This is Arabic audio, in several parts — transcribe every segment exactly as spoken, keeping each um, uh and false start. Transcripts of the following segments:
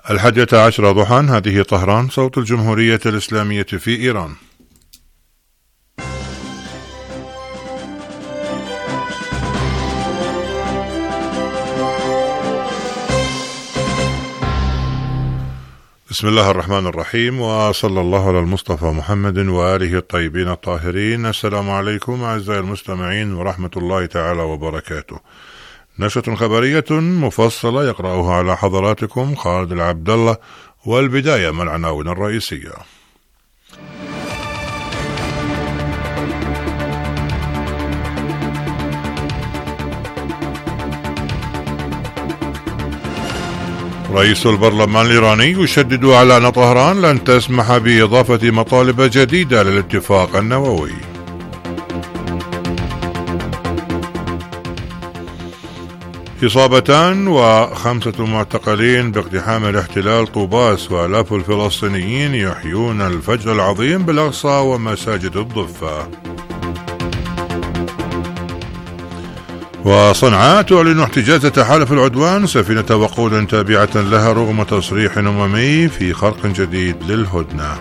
الحادية عشرة ضحى. هذه طهران، صوت الجمهورية الإسلامية في إيران. بسم الله الرحمن الرحيم، وصلى الله على المصطفى محمد وآله الطيبين الطاهرين. السلام عليكم أعزائي المستمعين ورحمة الله تعالى وبركاته. نشرة خبرية مفصلة يقرأها على حضراتكم خالد العبد الله، والبداية مع العناوين الرئيسية. رئيس البرلمان الإيراني يشدد على أن طهران لن تسمح بإضافة مطالب جديدة للاتفاق النووي. إصابتان وخمسة معتقلين باقتحام الاحتلال طوباس، وآلاف الفلسطينيين يحيون الفجر العظيم بالأقصى ومساجد الضفة. وصنعاء تعلن احتجاز تحالف العدوان سفينة وقود تابعة لها رغم تصريح أممي في خرق جديد للهدنة.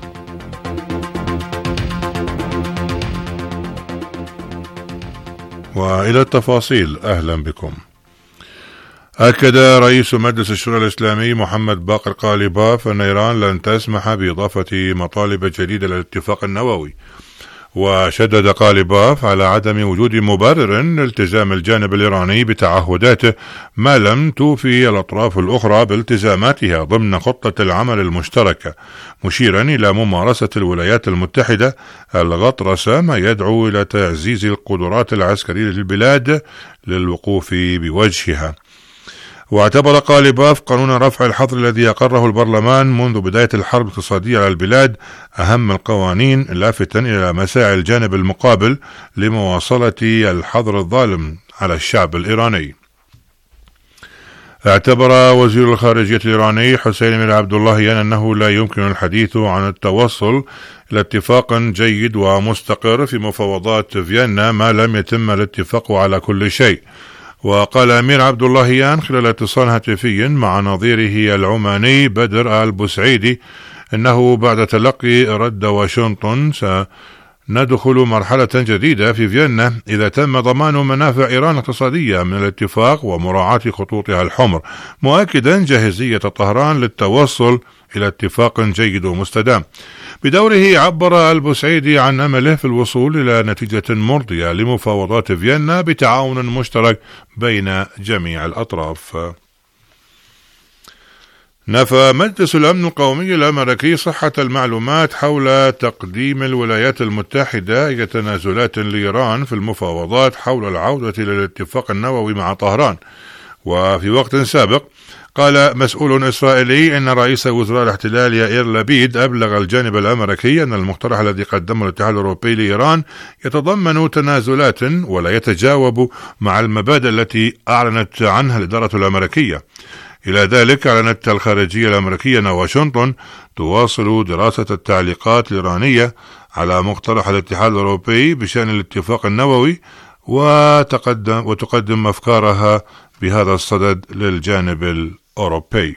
وإلى التفاصيل، أهلا بكم. أكد رئيس مجلس الشورى الإسلامي محمد باقر قالباف أن إيران لن تسمح بإضافة مطالب جديدة للاتفاق النووي، وشدد قالباف على عدم وجود مبرر لالتزام الجانب الإيراني بتعهداته ما لم توفي الأطراف الأخرى بالتزاماتها ضمن خطة العمل المشتركة، مشيرا إلى ممارسة الولايات المتحدة الغطرسة ما يدعو إلى تعزيز القدرات العسكرية للبلاد للوقوف بوجهها. واعتبر قالباف قانون رفع الحظر الذي أقره البرلمان منذ بداية الحرب الاقتصادية على البلاد أهم القوانين، لافتا إلى مساعي الجانب المقابل لمواصلة الحظر الظالم على الشعب الإيراني. اعتبر وزير الخارجية الإيراني حسين بن عبد اللهيان أنه لا يمكن الحديث عن التوصل إلى اتفاق جيد ومستقر في مفاوضات فيينا ما لم يتم الاتفاق على كل شيء. وقال أمير عبد اللهيان خلال اتصال هاتفي مع نظيره العماني بدر آل بوسعيدي إنه بعد تلقي رد واشنطن سندخل مرحلة جديدة في فيينا إذا تم ضمان منافع إيران الاقتصادية من الاتفاق ومراعاة خطوطها الحمر، مؤكدا جاهزية طهران للتوصل إلى اتفاق جيد ومستدام. بدوره عبر البوسعيدي عن أمله في الوصول إلى نتيجة مرضية لمفاوضات فيينا بتعاون مشترك بين جميع الأطراف. نفى مجلس الأمن القومي الأمريكي صحة المعلومات حول تقديم الولايات المتحدة أي تنازلات لإيران في المفاوضات حول العودة للاتفاق النووي مع طهران. وفي وقت سابق قال مسؤول إسرائيلي إن رئيس وزراء الاحتلال يائير لبيد أبلغ الجانب الأمريكي أن المقترح الذي قدمه الاتحاد الأوروبي لإيران يتضمن تنازلات ولا يتجاوب مع المبادئ التي أعلنت عنها الإدارة الأمريكية. إلى ذلك أعلنت الخارجية الأمريكية أن واشنطن تواصل دراسة التعليقات الإيرانية على مقترح الاتحاد الأوروبي بشأن الاتفاق النووي وتقدم وتقدم أفكارها بهذا الصدد للجانب الأوروبي.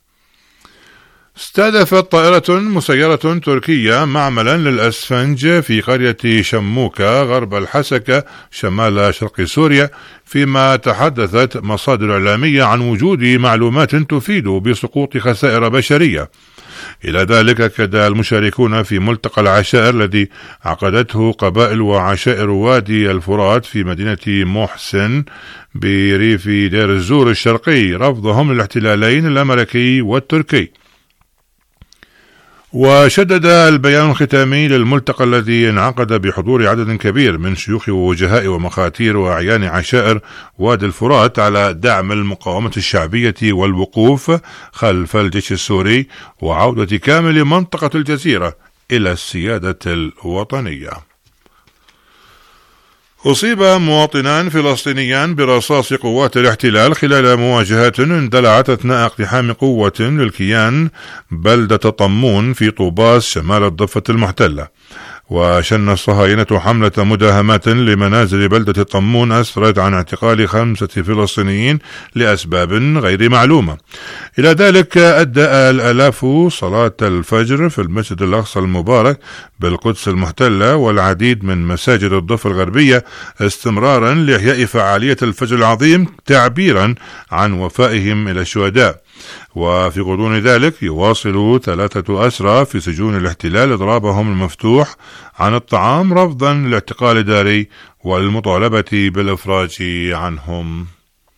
استهدفت طائرة مسيرة تركية معملا للأسفنج في قرية شموكة غرب الحسكة شمال شرق سوريا، فيما تحدثت مصادر إعلامية عن وجود معلومات تفيد بسقوط خسائر بشرية. إلى ذلك أكد المشاركون في ملتقى العشائر الذي عقدته قبائل وعشائر وادي الفرات في مدينة محسن بريف دير الزور الشرقي رفضهم للاحتلالين الأمريكي والتركي. وشدد البيان الختامي للملتقى الذي انعقد بحضور عدد كبير من شيوخ ووجهاء ومخاتير وأعيان عشائر وادي الفرات على دعم المقاومة الشعبية والوقوف خلف الجيش السوري وعودة كامل منطقة الجزيرة إلى السيادة الوطنية. أصيب مواطنان فلسطينيان برصاص قوات الاحتلال خلال مواجهات اندلعت أثناء اقتحام قوة للكيان بلدة طمون في طوباس شمال الضفة المحتلة. وشن الصهاينة حملة مداهمات لمنازل بلدة طمون أسفرت عن اعتقال خمسة فلسطينيين لأسباب غير معلومة. إلى ذلك أدى الآلاف صلاة الفجر في المسجد الأقصى المبارك بالقدس المحتلة والعديد من مساجد الضفة الغربية استمرارا لإحياء فعالية الفجر العظيم تعبيرا عن وفائهم إلى الشهداء. وفي غضون ذلك يواصل ثلاثة أسرى في سجون الاحتلال إضرابهم المفتوح عن الطعام رفضا للاعتقال الداري والمطالبة بالإفراج عنهم.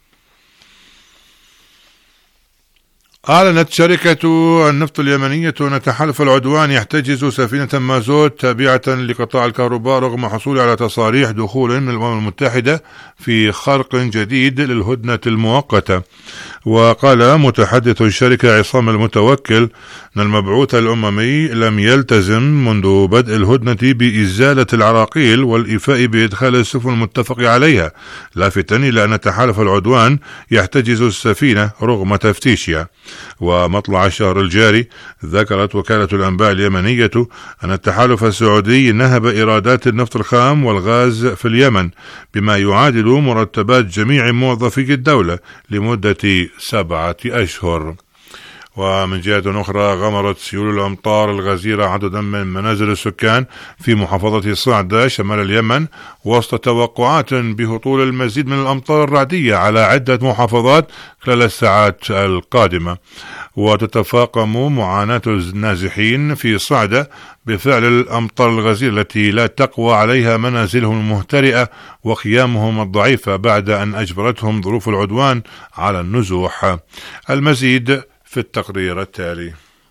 أعلنت شركة النفط اليمنية أن تحالف العدوان يحتجز سفينة مازوت تابعة لقطاع الكهرباء رغم حصول على تصاريح دخول من الأمم المتحدة في خرق جديد للهدنة المؤقتة. وقال متحدث الشركة عصام المتوكل أن المبعوث الأممي لم يلتزم منذ بدء الهدنة بإزالة العراقيل والإيفاء بإدخال السفن المتفق عليها، لافتا إلى أن تحالف العدوان يحتجز السفينة رغم تفتيشها. ومطلع الشهر الجاري ذكرت وكالة الأنباء اليمنية أن التحالف السعودي نهب إيرادات النفط الخام والغاز في اليمن بما يعادل مرتبات جميع موظفي الدولة لمدة سبعة أشهر. ومن جهة أخرى غمرت سيول الأمطار الغزيرة عددا من منازل السكان في محافظة صعدة شمال اليمن وسط توقعات بهطول المزيد من الأمطار الرعدية على عدة محافظات خلال الساعات القادمة. وتتفاقم معاناة النازحين في صعدة بفعل الأمطار الغزيرة التي لا تقوى عليها منازلهم المهترئة وخيامهم الضعيفة بعد أن أجبرتهم ظروف العدوان على النزوح. المزيد في التقرير التالي.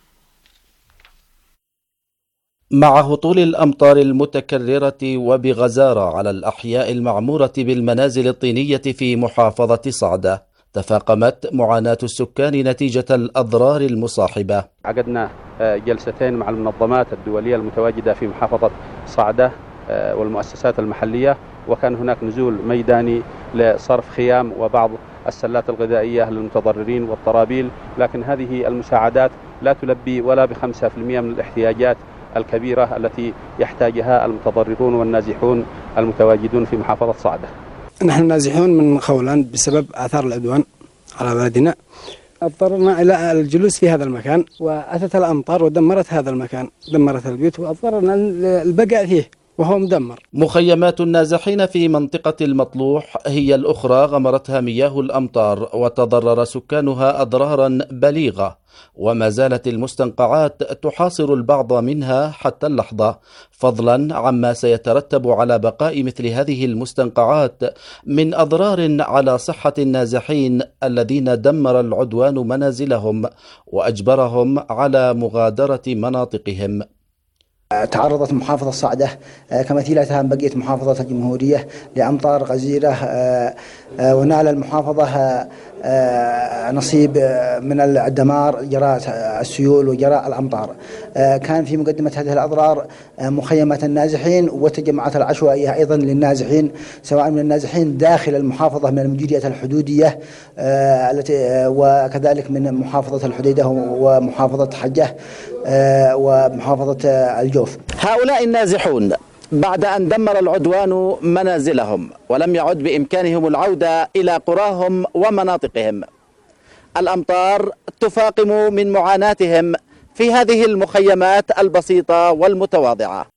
مع هطول الأمطار المتكررة وبغزارة على الأحياء المعمورة بالمنازل الطينية في محافظة صعدة، تفاقمت معاناة السكان نتيجة الأضرار المصاحبة. عقدنا جلستين مع المنظمات الدولية المتواجدة في محافظة صعدة والمؤسسات المحلية، وكان هناك نزول ميداني لصرف خيام وبعض السلات الغذائية للمتضررين والطرابيل، لكن هذه المساعدات لا تلبي ولا بخمسة في المئة من الاحتياجات الكبيرة التي يحتاجها المتضررون والنازحون المتواجدون في محافظة صعدة. نحن نازحون من خولان بسبب آثار العدوان على بلدنا، اضطررنا إلى الجلوس في هذا المكان، وأتت الأمطار ودمرت هذا المكان، دمرت البيوت واضطررنا البقاء فيه وهو مدمر. مخيمات النازحين في منطقة المطلوح هي الأخرى غمرتها مياه الأمطار وتضرر سكانها أضرارا بليغة، وما زالت المستنقعات تحاصر البعض منها حتى اللحظة، فضلا عما سيترتب على بقاء مثل هذه المستنقعات من أضرار على صحة النازحين الذين دمر العدوان منازلهم وأجبرهم على مغادرة مناطقهم. تعرضت محافظة صعدة كمثيلتها بقية محافظة الجمهورية لأمطار غزيرة، ونال المحافظة نصيب من الدمار جراء السيول وجراء الأمطار. كان في مقدمة هذه الأضرار مخيمات النازحين والتجمعات العشوائية أيضا للنازحين، سواء من النازحين داخل المحافظة من المديرية الحدودية التي وكذلك من محافظة الحديدة ومحافظة حجة ومحافظة الجوف. هؤلاء النازحون بعد أن دمر العدوان منازلهم ولم يعد بإمكانهم العودة إلى قراهم ومناطقهم، الأمطار تفاقم من معاناتهم في هذه المخيمات البسيطة والمتواضعة.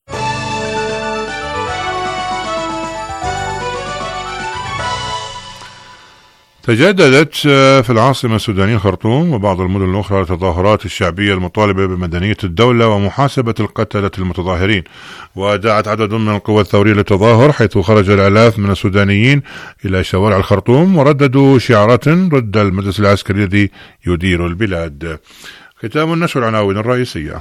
تجددت في العاصمة السودانية الخرطوم وبعض المدن الأخرى التظاهرات الشعبية المطالبة بمدنية الدولة ومحاسبة القتلة المتظاهرين، ودعت عدد من القوى الثورية للتظاهر، حيث خرج الآلاف من السودانيين إلى شوارع الخرطوم ورددوا شعارات ضد المجلس العسكري الذي يدير البلاد. ختام النشر العناوين الرئيسية.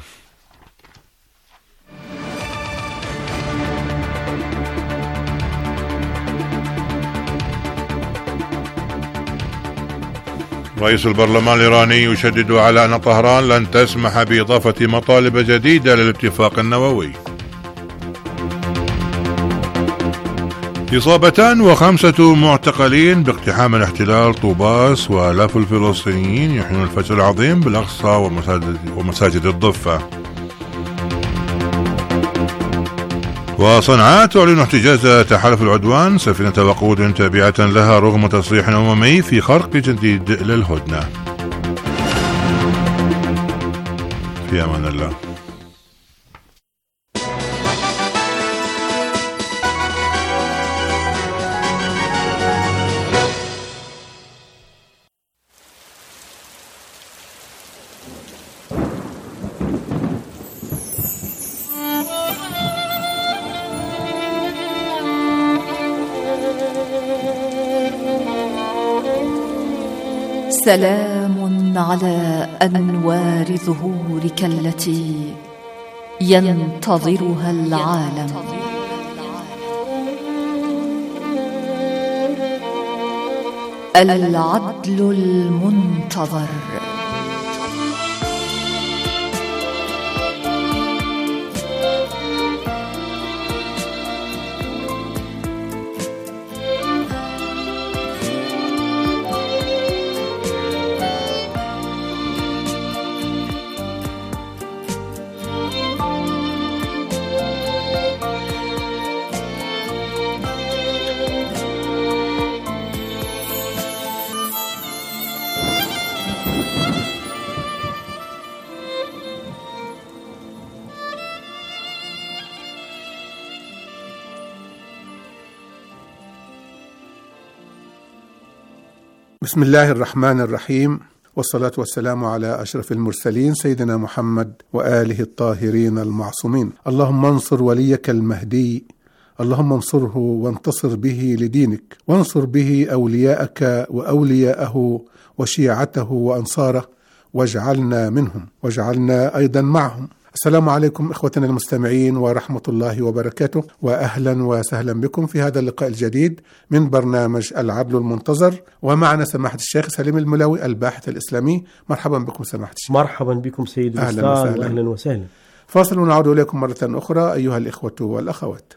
رئيس البرلمان الإيراني يشدد على أن طهران لن تسمح بإضافة مطالب جديدة للاتفاق النووي. إصابتان وخمسة معتقلين باقتحام الاحتلال طوباس، وآلاف الفلسطينيين يحيون الفجر العظيم بالأقصى ومساجد الضفة. وصنعاء تعلن احتجاز تحالف العدوان سفينة وقود تابعة لها رغم تصريح أممي في خرق جديد للهدنة. في أمان الله. سلام على أنوار ظهورك التي ينتظرها العالم. العدل المنتظر. بسم الله الرحمن الرحيم، والصلاة والسلام على أشرف المرسلين سيدنا محمد وآله الطاهرين المعصومين. اللهم انصر وليك المهدي، اللهم انصره وانتصر به لدينك، وانصر به أولياءك وأولياءه وشيعته وأنصاره، واجعلنا منهم واجعلنا أيضا معهم. السلام عليكم إخوتنا المستمعين ورحمة الله وبركاته، وأهلا وسهلا بكم في هذا اللقاء الجديد من برنامج العدل المنتظر، ومعنا سماحة الشيخ سليم الملوي الباحث الإسلامي. مرحبا بكم سماحة الشيخ. مرحبا بكم سيد الأستاذ، أهلا وسهلا. فاصل ونعود إليكم مرة أخرى أيها الإخوة والأخوات.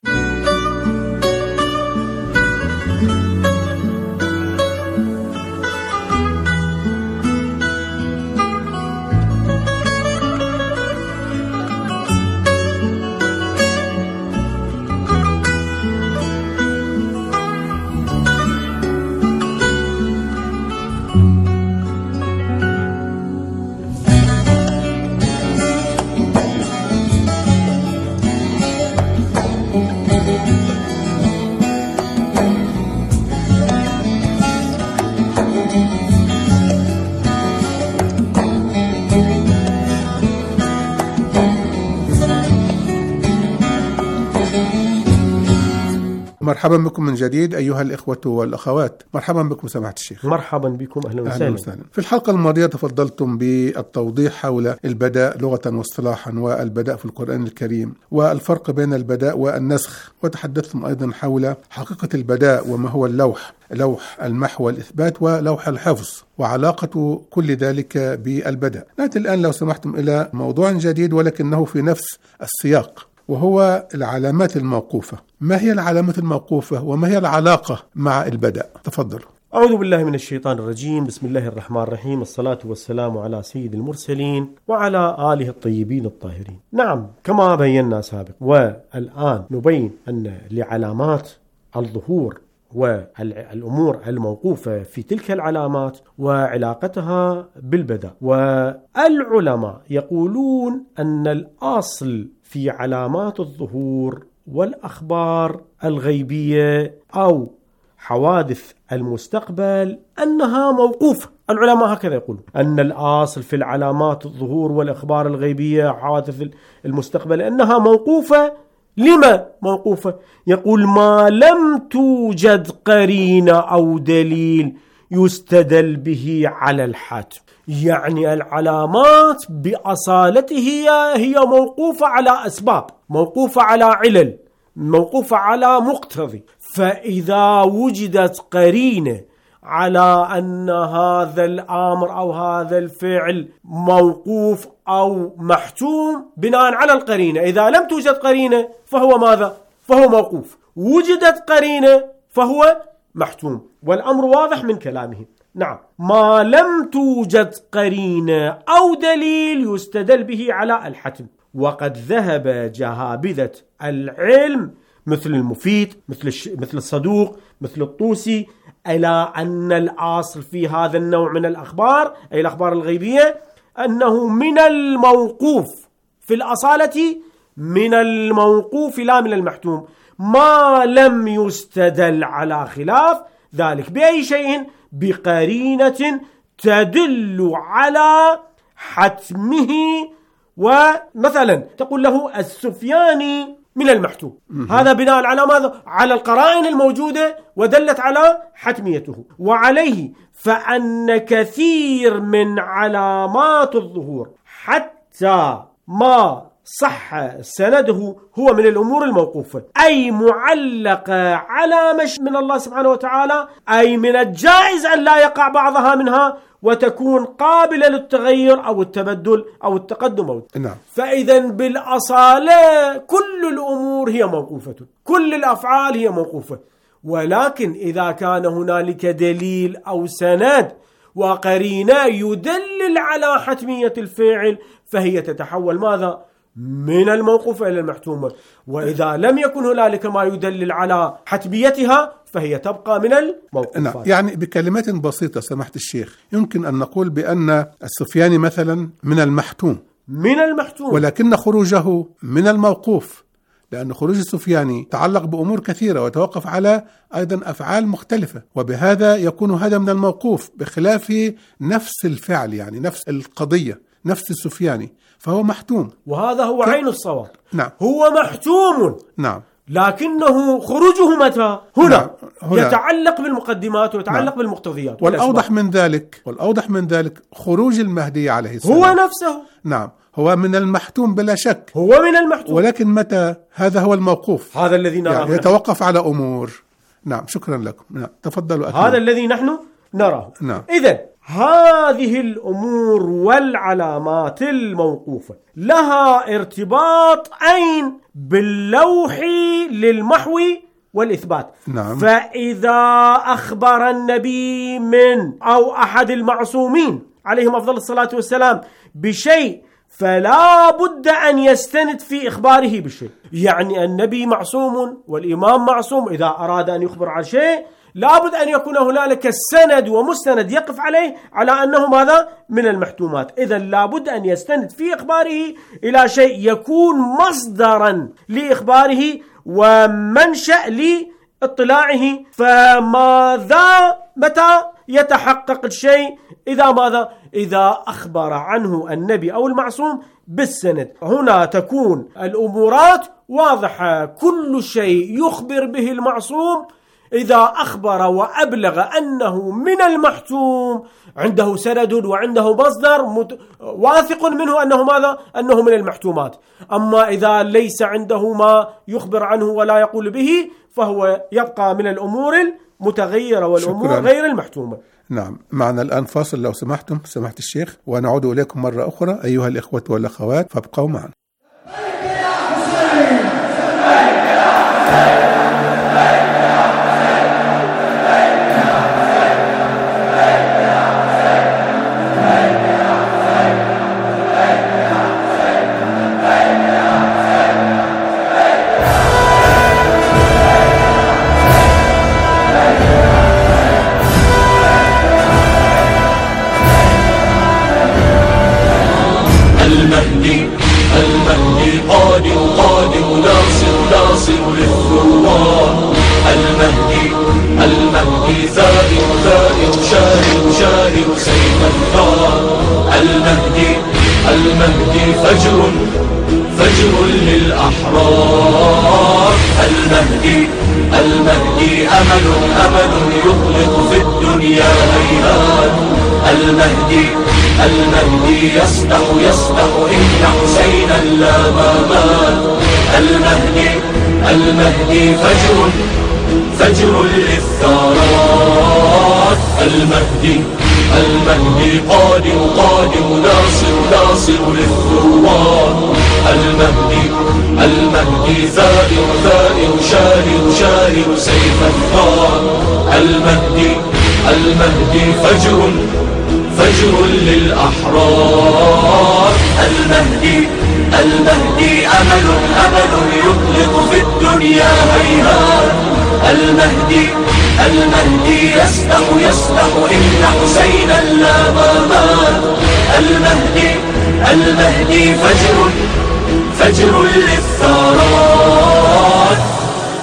مرحبا بكم من جديد أيها الإخوة والأخوات. مرحبا بكم سماحة الشيخ. مرحبا بكم، أهلا وسهلا. أهلا وسهلا. في الحلقة الماضية تفضلتم بالتوضيح حول البداء لغة واصطلاحا، والبداء في القرآن الكريم، والفرق بين البداء والنسخ، وتحدثتم أيضا حول حقيقة البداء وما هو اللوح، لوح المحو والإثبات ولوح الحفظ، وعلاقة كل ذلك بالبداء. نأتي الآن لو سمحتم إلى موضوع جديد ولكنه في نفس السياق، وهو العلامات الموقوفة. ما هي العلامات الموقوفة وما هي العلاقة مع البداء؟ تفضلوا. أعوذ بالله من الشيطان الرجيم، بسم الله الرحمن الرحيم، الصلاة والسلام على سيد المرسلين وعلى آله الطيبين الطاهرين. نعم، كما بينا سابق، والآن نبين أن لعلامات الظهور والأمور الموقوفة في تلك العلامات وعلاقتها بالبداء. والعلماء يقولون أن الأصل في علامات الظهور والأخبار الغيبية أو حوادث المستقبل أنها موقوفة. العلماء هكذا يقولون، أن الأصل في العلامات الظهور والأخبار الغيبية حوادث المستقبل أنها موقوفة. لما موقوفة؟ يقول ما لم توجد قرينة أو دليل يستدل به على الحتم. يعني العلامات بأصالتها هي موقوفة على أسباب، موقوفة على علل، موقوفة على مقتضي. فإذا وجدت قرينة على أن هذا الأمر أو هذا الفعل موقوف أو محتوم بناء على القرينة، إذا لم توجد قرينة فهو ماذا؟ فهو موقوف. وجدت قرينة فهو محتوم، والأمر واضح من كلامهم. نعم، ما لم توجد قرينة أو دليل يستدل به على الحتم. وقد ذهب جهابذة العلم مثل المفيد مثل الش... مثل الصدوق مثل الطوسي إلى أن الأصل في هذا النوع من الأخبار أي الأخبار الغيبية أنه من الموقوف في الأصالة، من الموقوف لا من المحتوم، ما لم يستدل على خلاف ذلك بأي شيء بقرينة تدل على حتمه. ومثلا تقول له السفياني من المحتوم، هذا بناء على ماذا؟ على القرائن الموجودة ودلت على حتميته. وعليه فأن كثير من علامات الظهور حتى ما صح سنده هو من الأمور الموقوفة، أي معلقة على مش من الله سبحانه وتعالى، أي من الجائز أن لا يقع بعضها منها وتكون قابلة للتغير أو التبدل أو التقدم أو نعم. فإذا بالأصالة كل الأمور هي موقوفة، كل الأفعال هي موقوفة، ولكن إذا كان هنالك دليل أو سند وقرينة يدلل على حتمية الفعل فهي تتحول ماذا؟ من الموقوفة إلى المحتومة. وإذا لم يكن هنالك ما يدلل على حتميتها فهي تبقى من الموقوفات. نعم. يعني بكلمات بسيطة سماحة الشيخ يمكن أن نقول بأن السفياني مثلا من المحتوم من المحتوم ولكن خروجه من الموقوف، لأن خروج السفياني تعلق بأمور كثيرة وتوقف على أيضا أفعال مختلفة، وبهذا يكون هذا من الموقوف بخلاف نفس الفعل، يعني نفس القضية نفس السفياني فهو محتوم، وهذا هو ك... عين الصواب. نعم. هو محتوم. نعم. لكنه خروجه متى؟ هنا. نعم. هنا يتعلق بالمقدمات ويتعلق نعم. بالمقتضيات. والأوضح من ذلك والأوضح من ذلك خروج المهدي عليه السلام هو نفسه. نعم هو من المحتوم بلا شك، هو من المحتوم، ولكن متى؟ هذا هو الموقوف، هذا الذي نراه، يعني يتوقف على أمور. نعم شكرا لكم. نعم تفضلوا أكمل. هذا الذي نحن نراه. نعم. إذن هذه الأمور والعلامات الموقوفة لها ارتباط عين باللوح للمحو والإثبات. نعم. فإذا أخبر النبي من أو أحد المعصومين عليهم أفضل الصلاة والسلام بشيء فلا بد أن يستند في إخباره بالشيء، يعني النبي معصوم والإمام معصوم، إذا أراد أن يخبر عن شيء لابد أن يكون هنالك السند ومستند يقف عليه على أنه ماذا؟ من المحتومات. إذا لابد أن يستند في إخباره إلى شيء يكون مصدرا لإخباره ومنشأ لاطلاعه. فماذا متى يتحقق الشيء؟ إذا ماذا؟ إذا أخبر عنه النبي أو المعصوم بالسند. هنا تكون الأمورات واضحة، كل شيء يخبر به المعصوم إذا أخبر وأبلغ أنه من المحتوم عنده سند وعنده مصدر مت... واثق منه أنه ماذا؟ أنه من المحتومات. أما إذا ليس عنده ما يخبر عنه ولا يقول به فهو يبقى من الأمور المتغيرة والأمور شكرا. غير المحتومة. نعم. معنا الآن فاصل لو سمحتم سمحت الشيخ، ونعود إليكم مرة أخرى أيها الإخوة والأخوات، فابقوا معنا. المهدي المهدي قادم قادم ناصر ناصر للثوار. المهدي المهدي ثائر ثائر شاهر شاهر سيف الثار. المهدي المهدي فجر فجر للأحرار. المهدي المهدي أمل أمل يطلق في الدنيا هيهات. المهدي المهدي يصدح يصدح إن حسينا لا مات. المهدي المهدي فجر فجر للثارات. المهدي المهدي قادم قادم ناصر ناصر للثوار. المهدي المهدي ثائر ثائر شاهر شاهر سيف الثار. المهدي المهدي فجر فجر للأحرار. المهدي المهدي أمل أمل يطلق في الدنيا هيهات. المهدي المهدي يسبح يسبح إن حسينا لا مات. المهدي المهدي فجر فجر للثارات.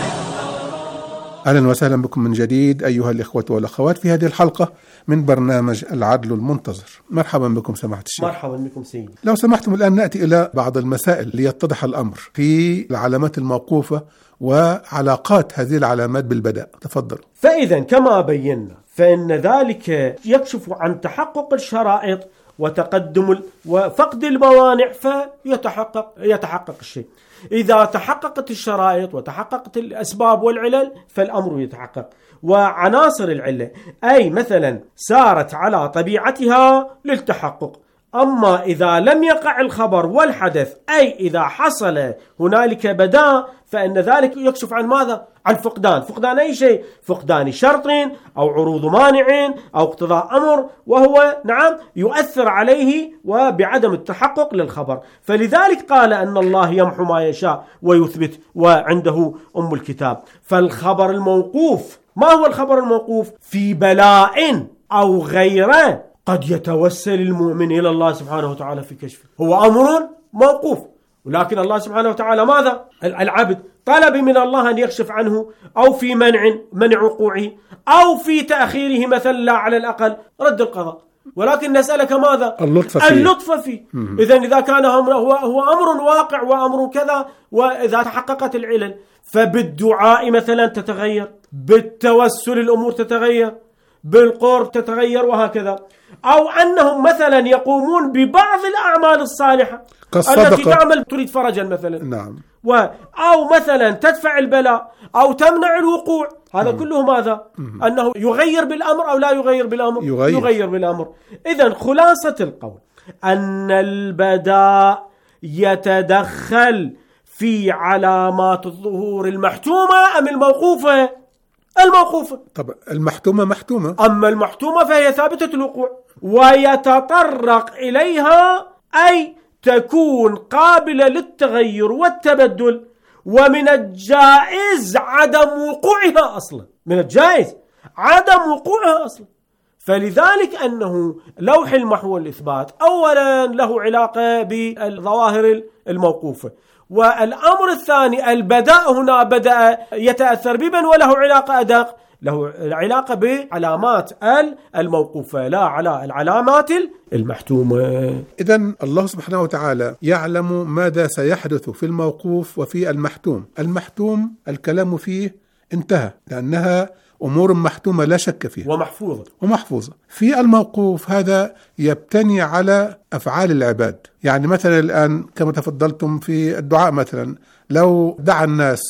أهلا وسهلا بكم من جديد أيها الإخوة والأخوات في هذه الحلقة من برنامج العدل المنتظر. مرحبا بكم سماحة الشيخ. مرحبا بكم سيدي. لو سمحتم الآن نأتي إلى بعض المسائل ليتضح الأمر في العلامات الموقوفة وعلاقات هذه العلامات بالبداء. تفضل. فإذا كما بينا فإن ذلك يكشف عن تحقق الشرائط وتقدم وفقد الموانع فيتحقق يتحقق الشيء. إذا تحققت الشرائط وتحققت الأسباب والعلل فالأمر يتحقق. وعناصر العلة أي مثلا سارت على طبيعتها للتحقق. أما إذا لم يقع الخبر والحدث أي إذا حصل هنالك بداء فإن ذلك يكشف عن ماذا؟ عن فقدان. فقدان أي شيء؟ فقدان شرط أو عروض مانع أو اقتضاء أمر، وهو نعم يؤثر عليه وبعدم التحقق للخبر. فلذلك قال أن الله يمحو ما يشاء ويثبت وعنده أم الكتاب. فالخبر الموقوف، ما هو الخبر الموقوف؟ في بلاء أو غيره قد يتوسل المؤمن إلى الله سبحانه وتعالى في كشفه، هو أمر موقوف، ولكن الله سبحانه وتعالى ماذا؟ العبد طلب من الله أن يكشف عنه، أو في منع منع وقوعه، أو في تأخيره مثلا لا على الأقل رد القضاء، ولكن نسألك ماذا؟ اللطف فيه, اللطف فيه. إذن إذا كان هو, هو أمر واقع وأمر كذا، وإذا تحققت العلل فبالدعاء مثلا تتغير، بالتوسل الأمور تتغير، بالقرب تتغير، وهكذا. أو أنهم مثلا يقومون ببعض الأعمال الصالحة التي تعمل تريد فرجا مثلا، نعم. و أو مثلا تدفع البلاء أو تمنع الوقوع. هذا مم. كله ماذا؟ مم. أنه يغير بالأمر أو لا يغير بالأمر؟ يغير, يغير بالأمر. إذن خلاصة القول أن البداء يتدخل في علامات الظهور المحتومة أم الموقوفة؟ الموقوفة. طب المحتومة محتومة، أما المحتومة فهي ثابتة الوقوع ويتطرق إليها، أي تكون قابلة للتغير والتبدل، ومن الجائز عدم وقوعها أصلا، من الجائز عدم وقوعها أصلا. فلذلك أنه لوح المحو والإثبات أولا له علاقة بالظواهر الموقوفة، والأمر الثاني البداء هنا بدأ يتأثر بمن وله علاقة أدق، له علاقة بعلامات الموقوفة لا على العلامات المحتومة. إذن الله سبحانه وتعالى يعلم ماذا سيحدث في الموقوف وفي المحتوم. المحتوم الكلام فيه انتهى لأنها أمور محتومة لا شك فيها ومحفوظة ومحفوظة. في الموقوف هذا يبتني على أفعال العباد. يعني مثلا الآن كما تفضلتم في الدعاء، مثلا لو دعا الناس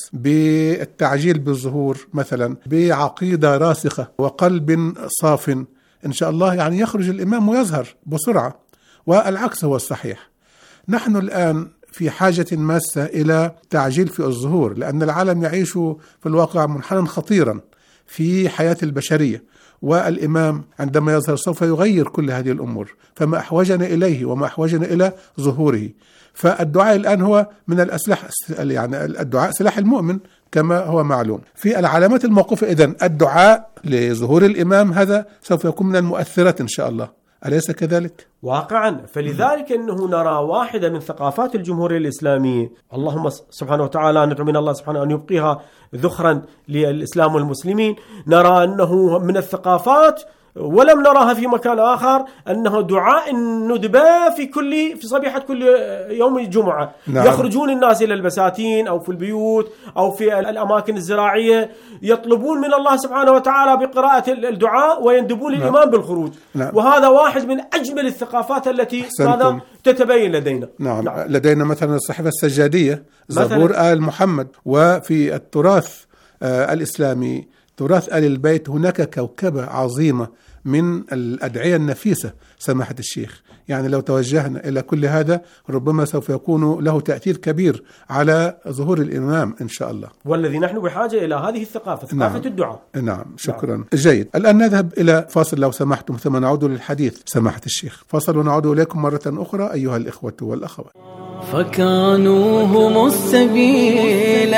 بالتعجيل بالظهور مثلا بعقيدة راسخة وقلب صاف إن شاء الله يعني يخرج الإمام ويظهر بسرعة، والعكس هو الصحيح. نحن الآن في حاجة ماسة إلى تعجيل في الظهور، لأن العالم يعيش في الواقع منحنى خطيرا في حياة البشرية، والإمام عندما يظهر سوف يغير كل هذه الأمور، فما أحوجنا إليه وما أحوجنا إلى ظهوره. فالدعاء الآن هو من الأسلحة، يعني الدعاء سلاح المؤمن كما هو معلوم. في العلامات الموقوفة إذن الدعاء لظهور الإمام هذا سوف يكون من المؤثرات إن شاء الله، أليس كذلك؟ واقعا. فلذلك أنه نرى واحدة من ثقافات الجمهورية الإسلامية، اللهم سبحانه وتعالى ندعو من الله سبحانه أن يبقيها ذخرا للإسلام والمسلمين، نرى أنه من الثقافات ولم نراها في مكان آخر أنه دعاء الندبة في كل في صبيحة كل يوم الجمعة. نعم. يخرجون الناس إلى البساتين أو في البيوت أو في الأماكن الزراعية، يطلبون من الله سبحانه وتعالى بقراءة الدعاء ويندبون نعم. الإمام بالخروج. نعم. وهذا واحد من أجمل الثقافات التي ماذا تتبين لدينا. نعم. نعم. لدينا مثلا الصحيفة السجادية، زبور آل محمد. وفي التراث آه الإسلامي تراث آل البيت هناك كوكبة عظيمة من الأدعية النفيسة سماحة الشيخ. يعني لو توجهنا إلى كل هذا ربما سوف يكون له تأثير كبير على ظهور الإمام إن شاء الله، والذي نحن بحاجة إلى هذه الثقافة، ثقافة نعم. الدعاء. نعم شكرا. نعم. جيد، الآن نذهب إلى فاصل لو سمحتم، ثم نعود للحديث سماحة الشيخ. فاصل ونعود إليكم مرة أخرى أيها الإخوة والأخوات. فكانوا هم السبيل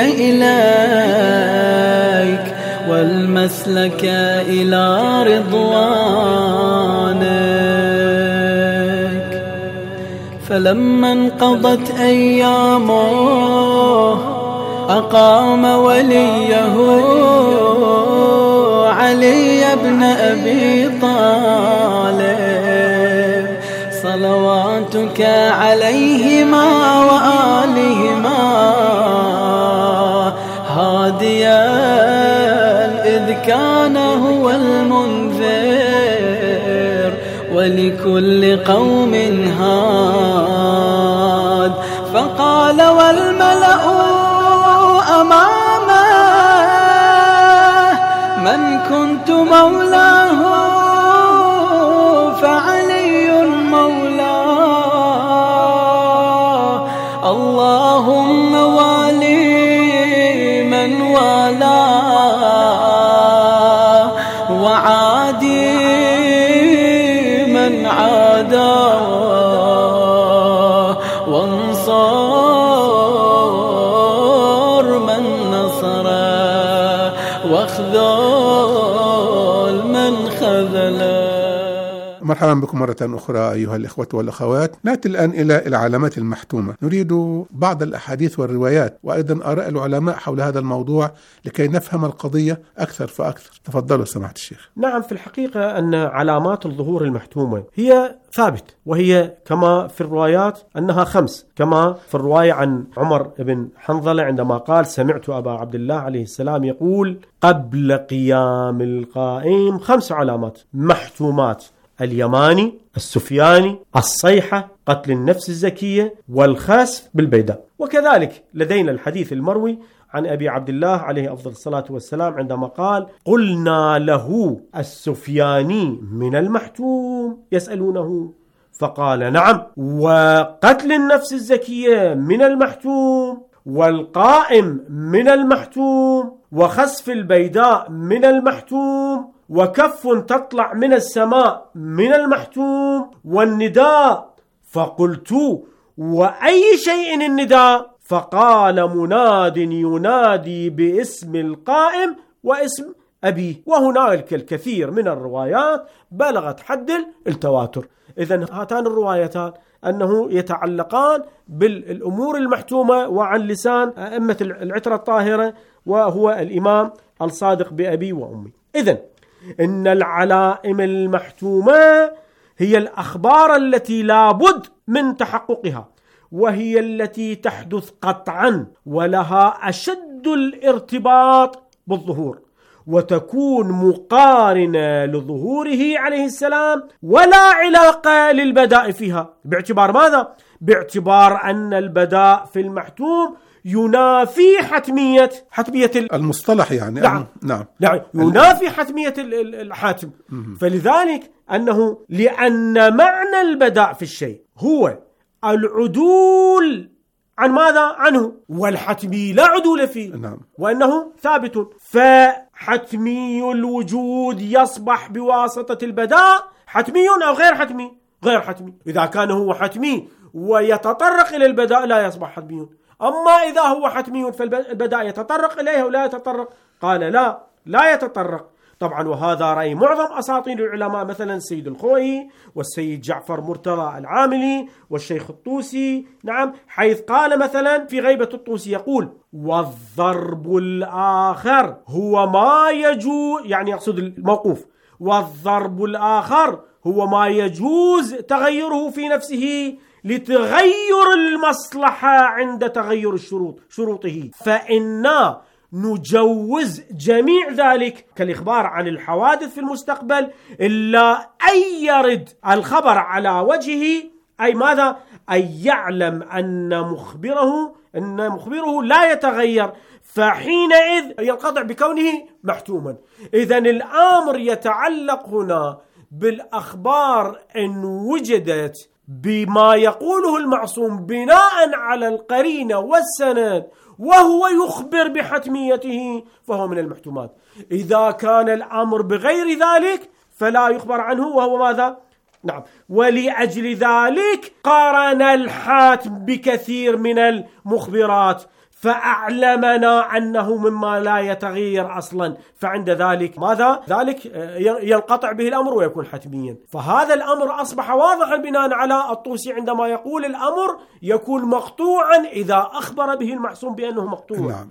إليك والمسلك إلى رضوانك، فلما انقضت أيامه أقام وليه علي بن أبي طالب صلواتك عليهما وآلهما هاديا إذ كان هو المنذر ولكل قوم هاد. فقال والملأ أمامه من كنت مولاه فعلي مولاه، اللهم والي من والاه وعادي من عاداه وانصر من نصره واخذل من خذله. مرحبا بكم مرة أخرى أيها الإخوة والأخوات. نأتي الآن إلى العلامات المحتومة. نريد بعض الأحاديث والروايات وأيضا آراء العلماء حول هذا الموضوع لكي نفهم القضية أكثر فأكثر. تفضلوا سماحة الشيخ. نعم، في الحقيقة أن علامات الظهور المحتومة هي ثابت، وهي كما في الروايات أنها خمس، كما في الرواية عن عمر بن حنظلة عندما قال سمعت أبا عبد الله عليه السلام يقول قبل قيام القائم خمس علامات محتومات: اليماني، السفياني، الصيحة، قتل النفس الزكية، والخسف بالبيداء. وكذلك لدينا الحديث المروي عن أبي عبد الله عليه أفضل الصلاة والسلام عندما قال قلنا له السفياني من المحتوم يسألونه فقال نعم، وقتل النفس الزكية من المحتوم، والقائم من المحتوم، وخسف البيداء من المحتوم، وكف تطلع من السماء من المحتوم، والنداء. فقلت وأي شيء النداء؟ فقال مناد ينادي باسم القائم واسم أبيه. وهناك الكثير من الروايات بلغت حد التواتر. إذن هاتان الروايتان أنه يتعلقان بالأمور المحتومة وعن لسان أئمة العترة الطاهرة وهو الإمام الصادق بأبي وأمي. إذن إن العلائم المحتومة هي الأخبار التي لابد من تحققها، وهي التي تحدث قطعا ولها أشد الارتباط بالظهور، وتكون مقارنة لظهوره عليه السلام ولا علاقة للبداء فيها. باعتبار ماذا؟ باعتبار أن البداء في المحتوم ينافي حتمية حتمية المصطلح يعني. نعم نعم, نعم. ينافي حتمية الحاتم. فلذلك أنه لأن معنى البداء في الشيء هو العدول عن ماذا؟ عنه، والحتمي لا عدول فيه. نعم. وأنه ثابت، فحتمي الوجود يصبح بواسطة البداء حتمي أو غير حتمي؟ غير حتمي. إذا كان هو حتمي ويتطرق إلى البداء لا يصبح حتمي. أما إذا هو حتمي فالبداء يتطرق إليه ولا يتطرق؟ قال لا لا يتطرق. طبعا وهذا رأي معظم أساطين العلماء، مثلا السيد الخوئي والسيد جعفر مرتضى العاملي والشيخ الطوسي. نعم، حيث قال مثلا في غيبة الطوسي يقول والضرب الآخر هو ما يجوز، يعني يقصد الموقوف، والضرب الآخر هو ما يجوز تغيره في نفسه لتغير المصلحة عند تغير الشروط شروطه، فإنا نجوز جميع ذلك كالإخبار عن الحوادث في المستقبل إلا أن يرد الخبر على وجهه، أي ماذا؟ أن يعلم أن مخبره أن مخبره لا يتغير، فحينئذ ينقطع بكونه محتوما. إذن الأمر يتعلق هنا بالأخبار إن وجدت بما يقوله المعصوم بناء على القرينة والسند وهو يخبر بحتميته فهو من المحتومات. إذا كان الأمر بغير ذلك فلا يخبر عنه وهو ماذا؟ نعم. ولأجل ذلك قارن الحاتم بكثير من المخبرات فأعلمنا أنه مما لا يتغير أصلا، فعند ذلك ماذا؟ ذلك ينقطع به الأمر ويكون حتميا. فهذا الأمر أصبح واضحا بناء على الطوسي عندما يقول الأمر يكون مقطوعا إذا أخبر به المعصوم بأنه مقطوع. نعم.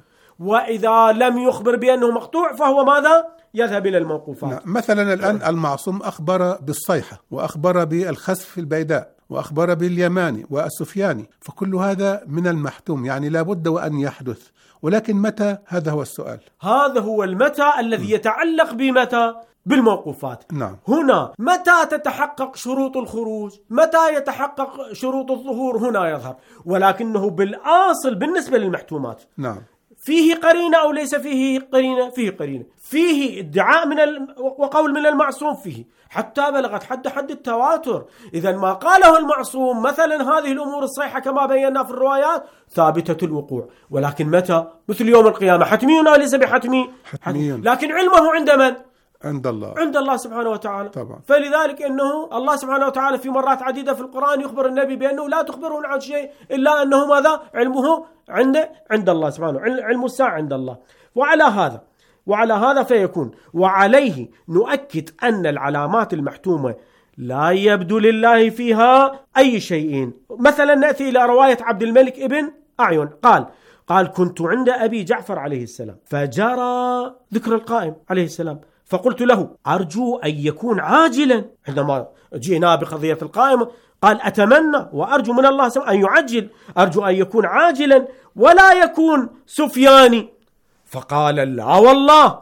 وإذا لم يخبر بأنه مقطوع فهو ماذا؟ يذهب إلى الموقوفات. نعم. مثلا الآن المعصوم أخبر بالصيحة وأخبر بالخسف في البيداء وأخبر باليماني والسفياني، فكل هذا من المحتوم، يعني لا بد وأن يحدث، ولكن متى؟ هذا هو السؤال. هذا هو المتى الذي يتعلق بمتى؟ بالموقوفات. نعم. هنا متى تتحقق شروط الخروج؟ متى يتحقق شروط الظهور؟ هنا يظهر، ولكنه بالأصل بالنسبة للمحتومات نعم فيه قرينة أو ليس فيه قرينة؟ فيه قرينة. فيه ادعاء من ال... وقول من المعصوم فيه حتى بلغت حد حد التواتر. إذا ما قاله المعصوم مثلا هذه الأمور الصحيحة كما بينا في الروايات ثابتة الوقوع، ولكن متى؟ مثل يوم القيامة حتمي أو ليس بحتمي؟ حتمي. لكن علمه عند من؟ عند الله، عند الله سبحانه وتعالى طبعا. فلذلك إنه الله سبحانه وتعالى في مرات عديدة في القرآن يخبر النبي بأنه لا تخبرون عن شيء إلا أنه ماذا؟ علمه عند عند الله سبحانه، علم الساعة عند الله. وعلى هذا وعلى هذا فيكون وعليه نؤكد أن العلامات المحتومة لا يبدو لله فيها أي شيء. مثلا نأتي إلى رواية عبد الملك ابن أعين قال قال كنت عند أبي جعفر عليه السلام فجرى ذكر القائم عليه السلام، فقلت له أرجو أن يكون عاجلا. عندما جئنا بقضية القائمة قال أتمنى وأرجو من الله أن يعجل، أرجو أن يكون عاجلا ولا يكون سفياني. فقال لا والله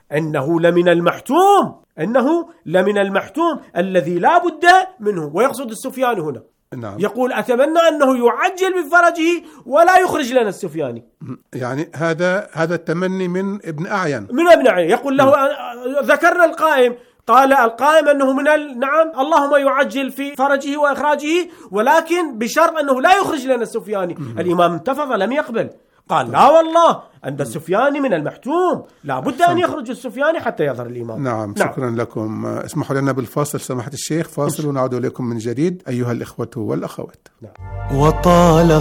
إنه لمن المحتوم، إنه لمن المحتوم الذي لا بد منه، ويقصد السفياني هنا. نعم. يقول أتمنى أنه يعجل بفرجه ولا يخرج لنا السفياني. يعني هذا هذا التمني من ابن أعين، من ابن أعين. يقول له ذكرنا القائم، قال القائم أنه من ال... نعم اللهم يعجل في فرجه وإخراجه، ولكن بشرط أنه لا يخرج لنا السفياني. م- الإمام انتفض لم يقبل، قال لا والله أن السفياني من المحتوم، لا بد أن يخرج السفياني حتى يظهر الإمام. نعم. نعم شكرا لكم. اسمحوا لنا بالفاصل سماحة الشيخ، فاصل ونعود إليكم من جديد أيها الإخوة والأخوات. نعم. وطال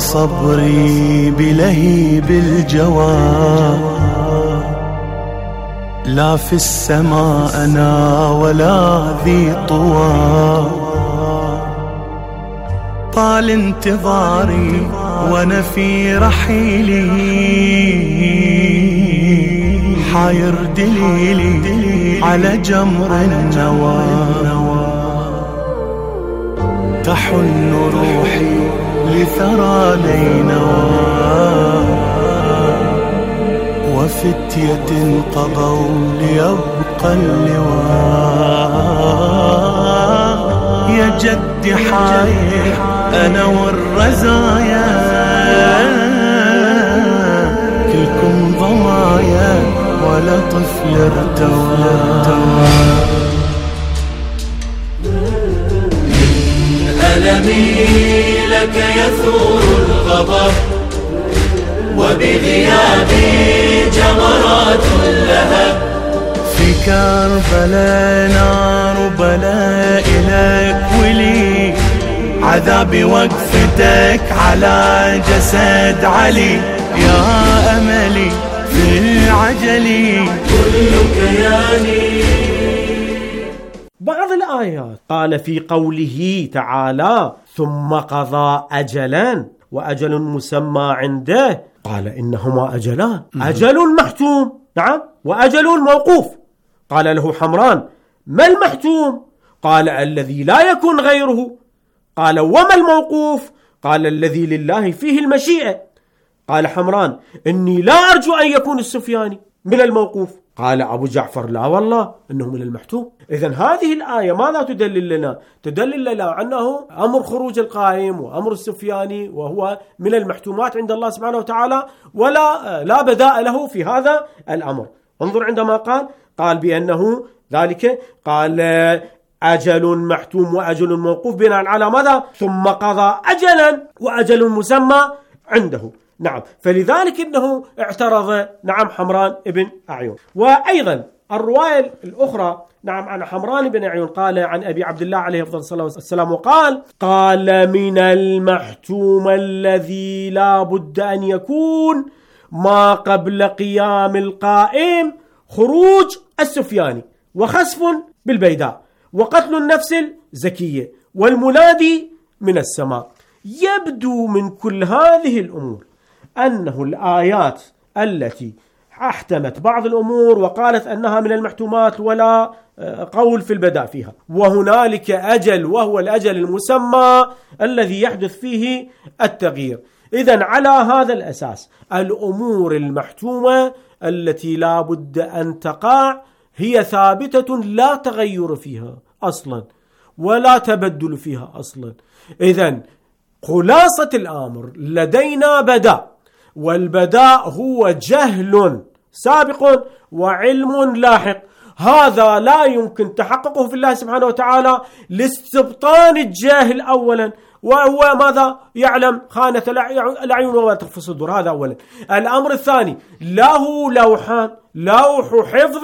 صبري بلهيب الجواب، لا في السماء أنا ولا ذي طوى، طال انتظاري وانا في رحيلي، حاير دليلي على جمر النوى، تحن روحي لثرى نينوى، وفتية قضوا ليبقى اللواء، يا جد حاير أنا والرزايا، كلكم ضمايا ولا طفل ارتوى. ألمي لك يثور الغضب، وبغيابي جمرات اللهب، في كربلاء نار بلاء لك ولي، عذابي وقفتك على جسد علي، يا أملي في العجل كل كياني. بعض الآيات قال في قوله تعالى ثم قضى أجلا وأجل مسمى عنده، قال إنهما أجلان، أجل محتوم نعم وأجل موقوف. قال له حمران ما المحتوم؟ قال الذي لا يكون غيره. قال وما الموقوف؟ قال الذي لله فيه المشيئة. قال حمران إني لا أرجو أن يكون السفياني من الموقوف. قال أبو جعفر لا والله إنه من المحتوم. إذن هذه الآية ماذا تدلل لنا؟ تدلل لنا أنه أمر خروج القائم وأمر السفياني وهو من المحتومات عند الله سبحانه وتعالى، ولا لا بداء له في هذا الأمر. انظر عندما قال قال بأنه ذلك، قال أجل محتوم وأجل موقوف بناء على ماذا؟ ثم قضى أجلا وأجل مسمى عنده. نعم، فلذلك إنه اعترض نعم حمران بن أعين. وأيضا الرواية الأخرى نعم عن حمران بن أعين قال عن أبي عبد الله عليه أفضل الصلاة والسلام وقال: قال من المحتوم الذي لا بد أن يكون ما قبل قيام القائم خروج السفياني وخسف بالبيداء وقتل النفس الزكية والمنادي من السماء. يبدو من كل هذه الأمور أنه الآيات التي احتمت بعض الأمور وقالت أنها من المحتومات ولا قول في البداء فيها، وهنالك أجل وهو الأجل المسمى الذي يحدث فيه التغيير. إذن على هذا الأساس الأمور المحتومة التي لا بد أن تقع هي ثابتة لا تغير فيها أصلا ولا تبدل فيها أصلا. إذن خلاصة الأمر لدينا بداء، والبداء هو جهل سابق وعلم لاحق. هذا لا يمكن تحققه في الله سبحانه وتعالى لاستبطان الجاهل أولا، وهو ماذا؟ يعلم خانة الأعين وما تخفي الصدور. هذا أولا. الأمر الثاني له لوحان، لوح حفظ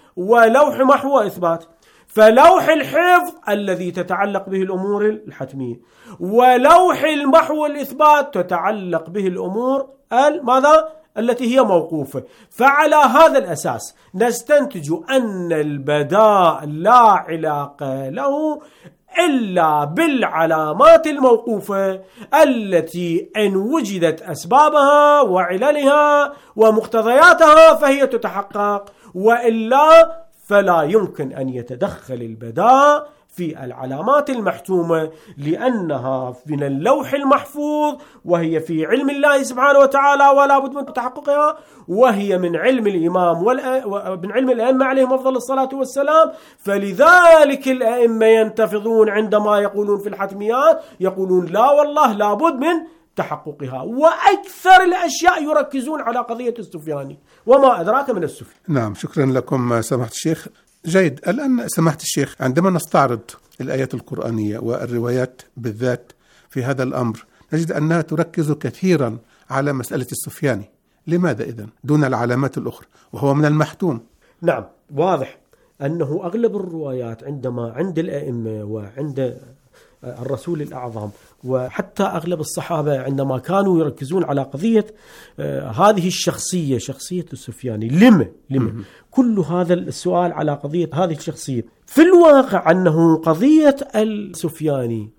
ولوح محو إثبات. فلوح الحفظ الذي تتعلق به الأمور الحتمية، ولوح المحو الإثبات تتعلق به الأمور ماذا؟ التي هي موقوفة. فعلى هذا الأساس نستنتج أن البداء لا علاقة له إلا بالعلامات الموقوفة التي إن وجدت أسبابها وعللها ومقتضياتها فهي تتحقق، وإلا فلا يمكن أن يتدخل البداء في العلامات المحتومة، لأنها من اللوح المحفوظ وهي في علم الله سبحانه وتعالى ولا بد من تحققها، وهي من علم الإمام ومن علم الأئمة عليهم أفضل الصلاة والسلام. فلذلك الأئمة ينتفضون عندما يقولون في الحتميات، يقولون لا والله لا بد من تحققها. وأكثر الأشياء يركزون على قضية السفياني وما أدراك من السفياني. نعم، شكرا لكم سماحة الشيخ. جيد. الآن سماحة الشيخ، عندما نستعرض الآيات القرآنية والروايات بالذات في هذا الأمر نجد أنها تركز كثيرا على مسألة السفياني. لماذا إذن دون العلامات الأخرى وهو من المحتوم؟ نعم، واضح أنه أغلب الروايات عندما عند الأئمة وعند الرسول الأعظم وحتى أغلب الصحابة عندما كانوا يركزون على قضية آه هذه الشخصية، شخصية السفياني. لما لما كل هذا السؤال على قضية هذه الشخصية؟ في الواقع أنه قضية السفياني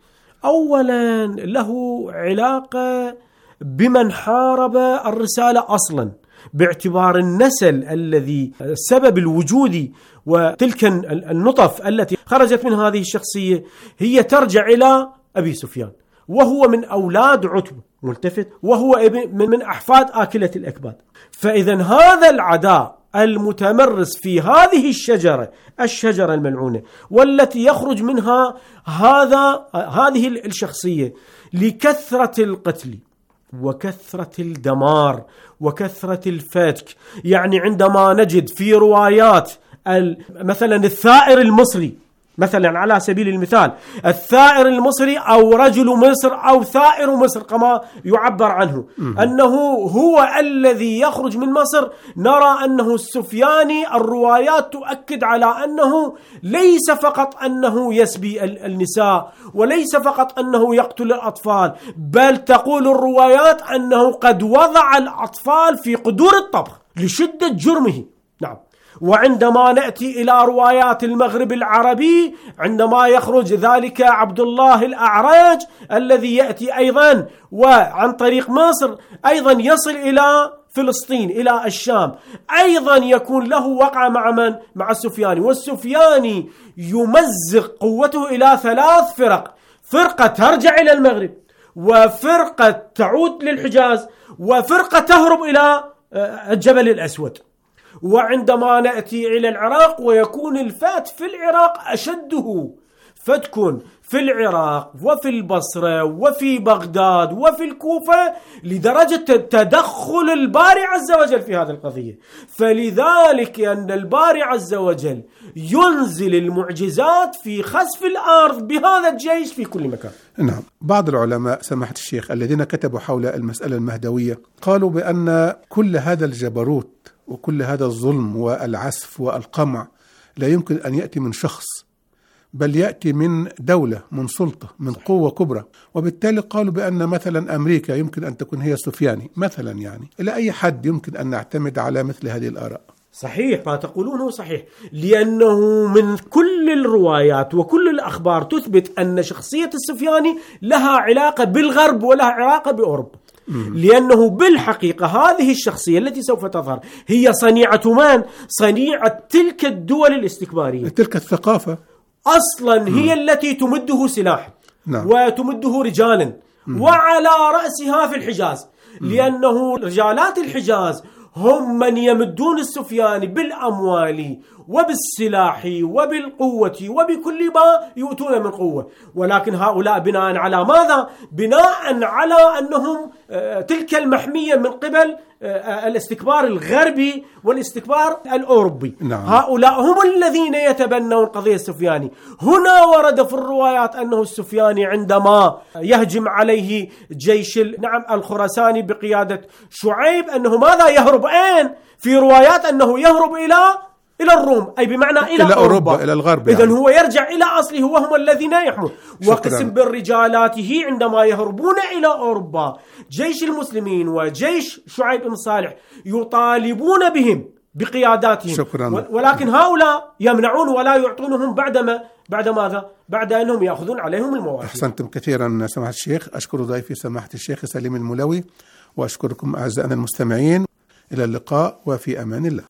أولا له علاقة بمن حارب الرسالة أصلا، باعتبار النسل الذي السبب الوجودي وتلك النطف التي خرجت من هذه الشخصية هي ترجع إلى أبي سفيان، وهو من أولاد عتبة ملتفت، وهو ابن من أحفاد آكلة الأكباد. فإذا هذا العداء المتمرس في هذه الشجرة الشجرة الملعونة والتي يخرج منها هذا هذه الشخصية لكثرة القتل وكثرة الدمار وكثرة الفتك. يعني عندما نجد في روايات مثلا الثائر المصري، مثلا على سبيل المثال الثائر المصري أو رجل مصر أو ثائر مصر كما يعبر عنه، أنه هو الذي يخرج من مصر، نرى أنه السفياني. الروايات تؤكد على أنه ليس فقط أنه يسبي النساء وليس فقط أنه يقتل الأطفال، بل تقول الروايات أنه قد وضع الأطفال في قدور الطبخ لشدة جرمه. نعم. وعندما نأتي إلى روايات المغرب العربي عندما يخرج ذلك عبد الله الأعرج الذي يأتي أيضا وعن طريق مصر أيضا يصل إلى فلسطين إلى الشام، أيضا يكون له وقع مع من؟ مع السفياني. والسفياني يمزق قوته إلى ثلاث فرق: فرقة ترجع إلى المغرب، وفرقة تعود للحجاز، وفرقة تهرب إلى الجبل الأسود. وعندما نأتي إلى العراق ويكون الفات في العراق أشده، فتكون في العراق وفي البصرة وفي بغداد وفي الكوفة لدرجة تدخل الباري عز وجل في هذه القضية. فلذلك أن الباري عز وجل ينزل المعجزات في خسف الأرض بهذا الجيش في كل مكان. نعم. بعض العلماء سماحة الشيخ الذين كتبوا حول المسألة المهدوية قالوا بأن كل هذا الجبروت وكل هذا الظلم والعسف والقمع لا يمكن أن يأتي من شخص، بل يأتي من دولة، من سلطة، من قوة كبرى. وبالتالي قالوا بأن مثلا أمريكا يمكن أن تكون هي السفياني مثلا، يعني إلى أي حد يمكن أن نعتمد على مثل هذه الآراء؟ صحيح، ما تقولونه صحيح، لأنه من كل الروايات وكل الأخبار تثبت أن شخصية السفياني لها علاقة بالغرب ولها علاقة بأوروبا. لأنه بالحقيقة هذه الشخصية التي سوف تظهر هي صنيعة من؟ صنيعة تلك الدول الاستكبارية، تلك الثقافة أصلا هي م. التي تمده سلاحا نعم. وتمده رجالا م. وعلى رأسها في الحجاز م. لأنه رجالات الحجاز هم من يمدون السفياني بالأموال وبالسلاح وبالقوة وبكل ما يؤتون من قوة. ولكن هؤلاء بناء على ماذا؟ بناء على أنهم تلك المحمية من قبل الاستكبار الغربي والاستكبار الأوروبي. نعم. هؤلاء هم الذين يتبنون قضية السفياني. هنا ورد في الروايات أنه السفياني عندما يهجم عليه جيش نعم الخراساني بقيادة شعيب أنه ماذا يهرب؟ أين؟ في روايات أنه يهرب إلى إلى الروم، أي بمعنى إلى, إلى أوروبا. أوروبا، إلى الغرب. إذن يعني. هو يرجع إلى أصله وهم الذين يحمون. وقسم بالرجالاته عندما يهربون إلى أوروبا جيش المسلمين وجيش شعيب بن صالح يطالبون بهم بقياداتهم. شكرا. ولكن هؤلاء يمنعون ولا يعطونهم بعدما بعد ماذا؟ بعد أنهم يأخذون عليهم المواشي. أحسنتم كثيرا سماحة الشيخ. أشكر ضيفي سماحة الشيخ سليم المولوي، وأشكركم أعزائنا المستمعين. إلى اللقاء وفي أمان الله.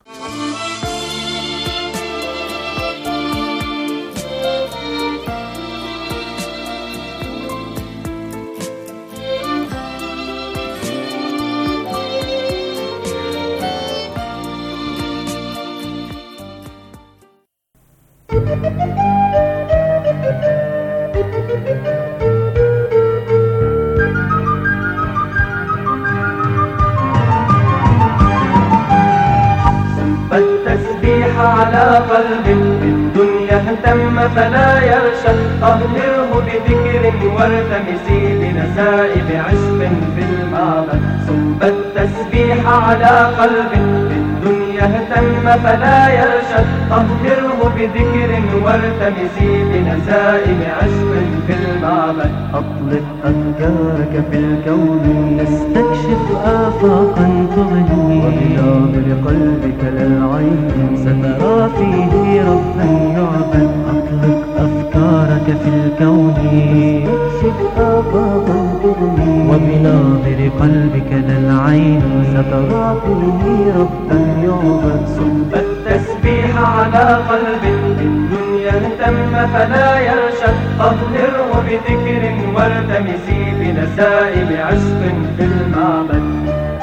فالتسبيح على قلب بالدنيا اهتم فلا يرشد، طهره بذكر وارتمسي بنسائب عشق في المعبد. صب التسبيح على قلب بالدنيا اهتم فلا يرشد، طهره بذكر وارتمسي بنسائب عشق في المعبد. أطلق أفكارك في الكون نستكشف آفاقا تغني، وبناظر قلبك للعين سترى فيه ربا يعبد. أطلق أفكارك في الكون نستكشف آفاقا تغني، وبناظر قلبك للعين سترى فيه ربا يعبد. صب التسبيح على قلب بالدنيا اهتم فلا يرشد، طهره بذكر وارتمسي بنسائب عشق في المعبد.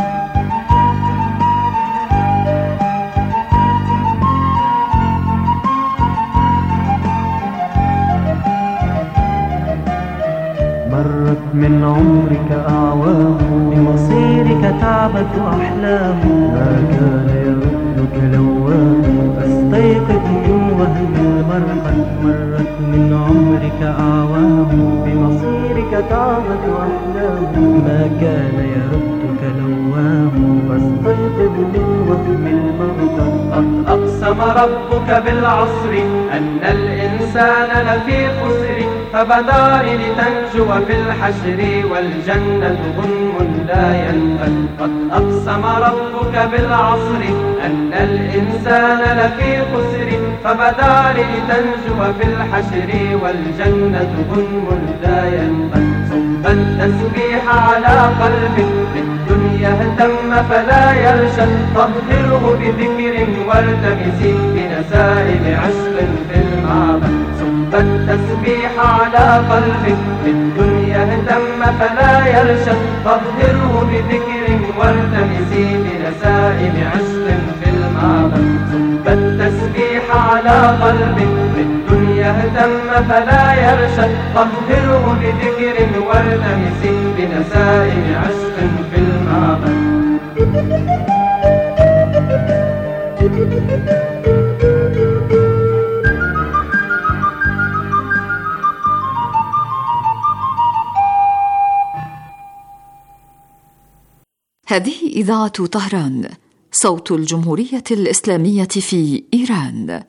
مرت من عمرك أعوام بمصيرك تعبت أحلام، ما كان يردك لوام فاستيقظ من وهم المرقد. مرت من عمرك أعوام بمصيرك تعبت أحلام، ما كان يردك لوام فاستيقظ من وهم المرقد. قد أقسم ربك بالعصر أن الإنسان لفي خسر، فبدار لتنجو في الحشر والجنة غنم لا ينفد. قد أقسم ربك بالعصر أن الإنسان لفي خسر، فبدار لتنجو في الحشر والجنة غنم لا ينفد. صب التسبيح على قلب بالدنيا اهتم فلا يرشد، طهره بذكر وارتمسي بنسائب عشق في المعبد. صب التسبيح على قلب بالدنيا اهتم فلا يرشد، طهره بذكر وارتمسي بنسائب عشق في المعبد. صب التسبيح على قلب بالدنيا اهتم فلا يرشد طهره بذكر والتمس بنسائم عشق في المعبد. هذه إذاعة طهران، صوت الجمهورية الإسلامية في إيران.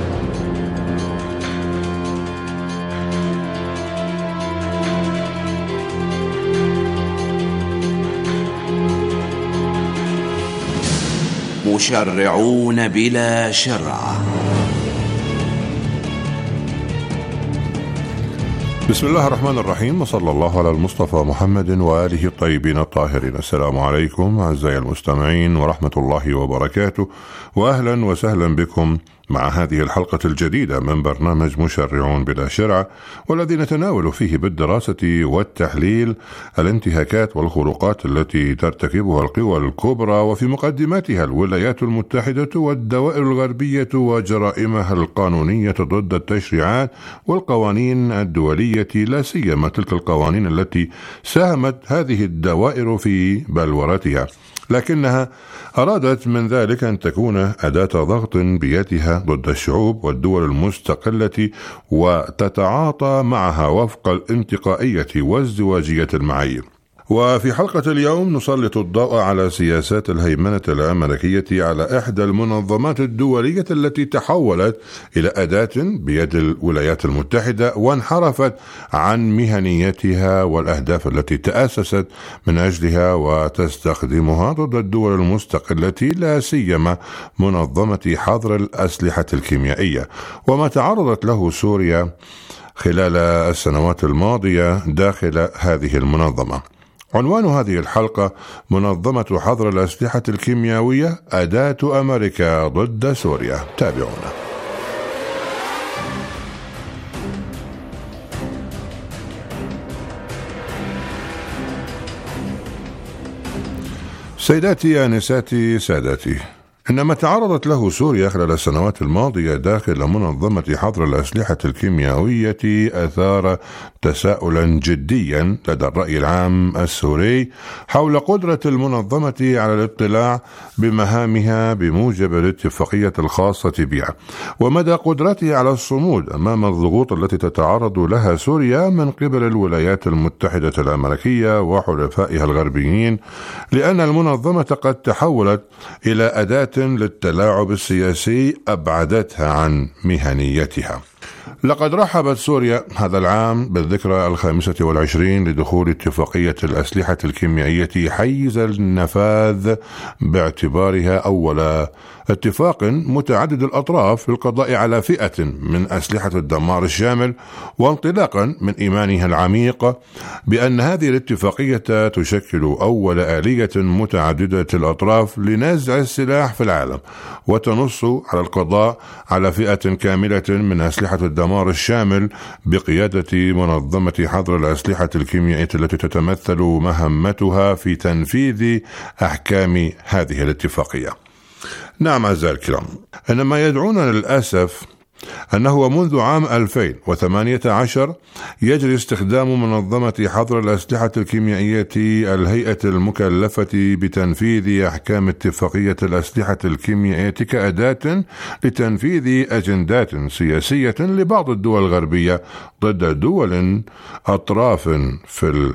مشرعون بلا شرع. بسم الله الرحمن الرحيم، وصلى الله على المصطفى محمد وآله الطيبين الطاهرين. السلام عليكم أعزائي المستمعين ورحمة الله وبركاته، وأهلا وسهلا بكم مع هذه الحلقة الجديدة من برنامج مشرعون بلا شرع، والذي نتناول فيه بالدراسة والتحليل الانتهاكات والخروقات التي ترتكبها القوى الكبرى وفي مقدمتها الولايات المتحدة والدوائر الغربية وجرائمها القانونية ضد التشريعات والقوانين الدولية، لا سيما تلك القوانين التي ساهمت هذه الدوائر في بلورتها، لكنها أرادت من ذلك أن تكون أداة ضغط بيدها ضد الشعوب والدول المستقلة وتتعاطى معها وفق الانتقائية وازدواجية المعايير. وفي حلقة اليوم نسلط الضوء على سياسات الهيمنة الأمريكية على إحدى المنظمات الدولية التي تحولت إلى أداة بيد الولايات المتحدة وانحرفت عن مهنيتها والأهداف التي تأسست من أجلها وتستخدمها ضد الدول المستقلة، لا سيما منظمة حظر الأسلحة الكيميائية، وما تعرضت له سوريا خلال السنوات الماضية داخل هذه المنظمة. عنوان هذه الحلقة: منظمة حظر الأسلحة الكيميائية أداة أمريكا ضد سوريا. تابعونا. سيداتي آنساتي سادتي، إنما تعرضت له سوريا خلال السنوات الماضية داخل منظمة حظر الأسلحة الكيميائية أثار تساؤلا جديا لدى الرأي العام السوري حول قدرة المنظمة على الاطلاع بمهامها بموجب الاتفاقية الخاصة بها، ومدى قدرتها على الصمود أمام الضغوط التي تتعرض لها سوريا من قبل الولايات المتحدة الأمريكية وحلفائها الغربيين، لأن المنظمة قد تحولت إلى أداة للتلاعب السياسي أبعدتها عن مهنيتها. لقد رحبت سوريا هذا العام بالذكرى الخامسة والعشرين لدخول اتفاقية الأسلحة الكيميائية حيز النفاذ، باعتبارها أول اتفاق متعدد الأطراف للقضاء على فئة من أسلحة الدمار الشامل، وانطلاقا من إيمانها العميق بأن هذه الاتفاقية تشكل أول آلية متعددة الأطراف لنزع السلاح في العالم، وتنص على القضاء على فئة كاملة من أسلحة الدمار الشامل بقيادة منظمة حظر الأسلحة الكيميائية التي تتمثل مهمتها في تنفيذ أحكام هذه الاتفاقية. نعم أعزائي الكرام، إنما يدعونا للأسف أنه منذ عام ألفين وثمانية عشر يجري استخدام منظمة حظر الأسلحة الكيميائية الهيئة المكلفة بتنفيذ أحكام اتفاقية الأسلحة الكيميائية كأداة لتنفيذ أجندات سياسية لبعض الدول الغربية ضد دول أطراف في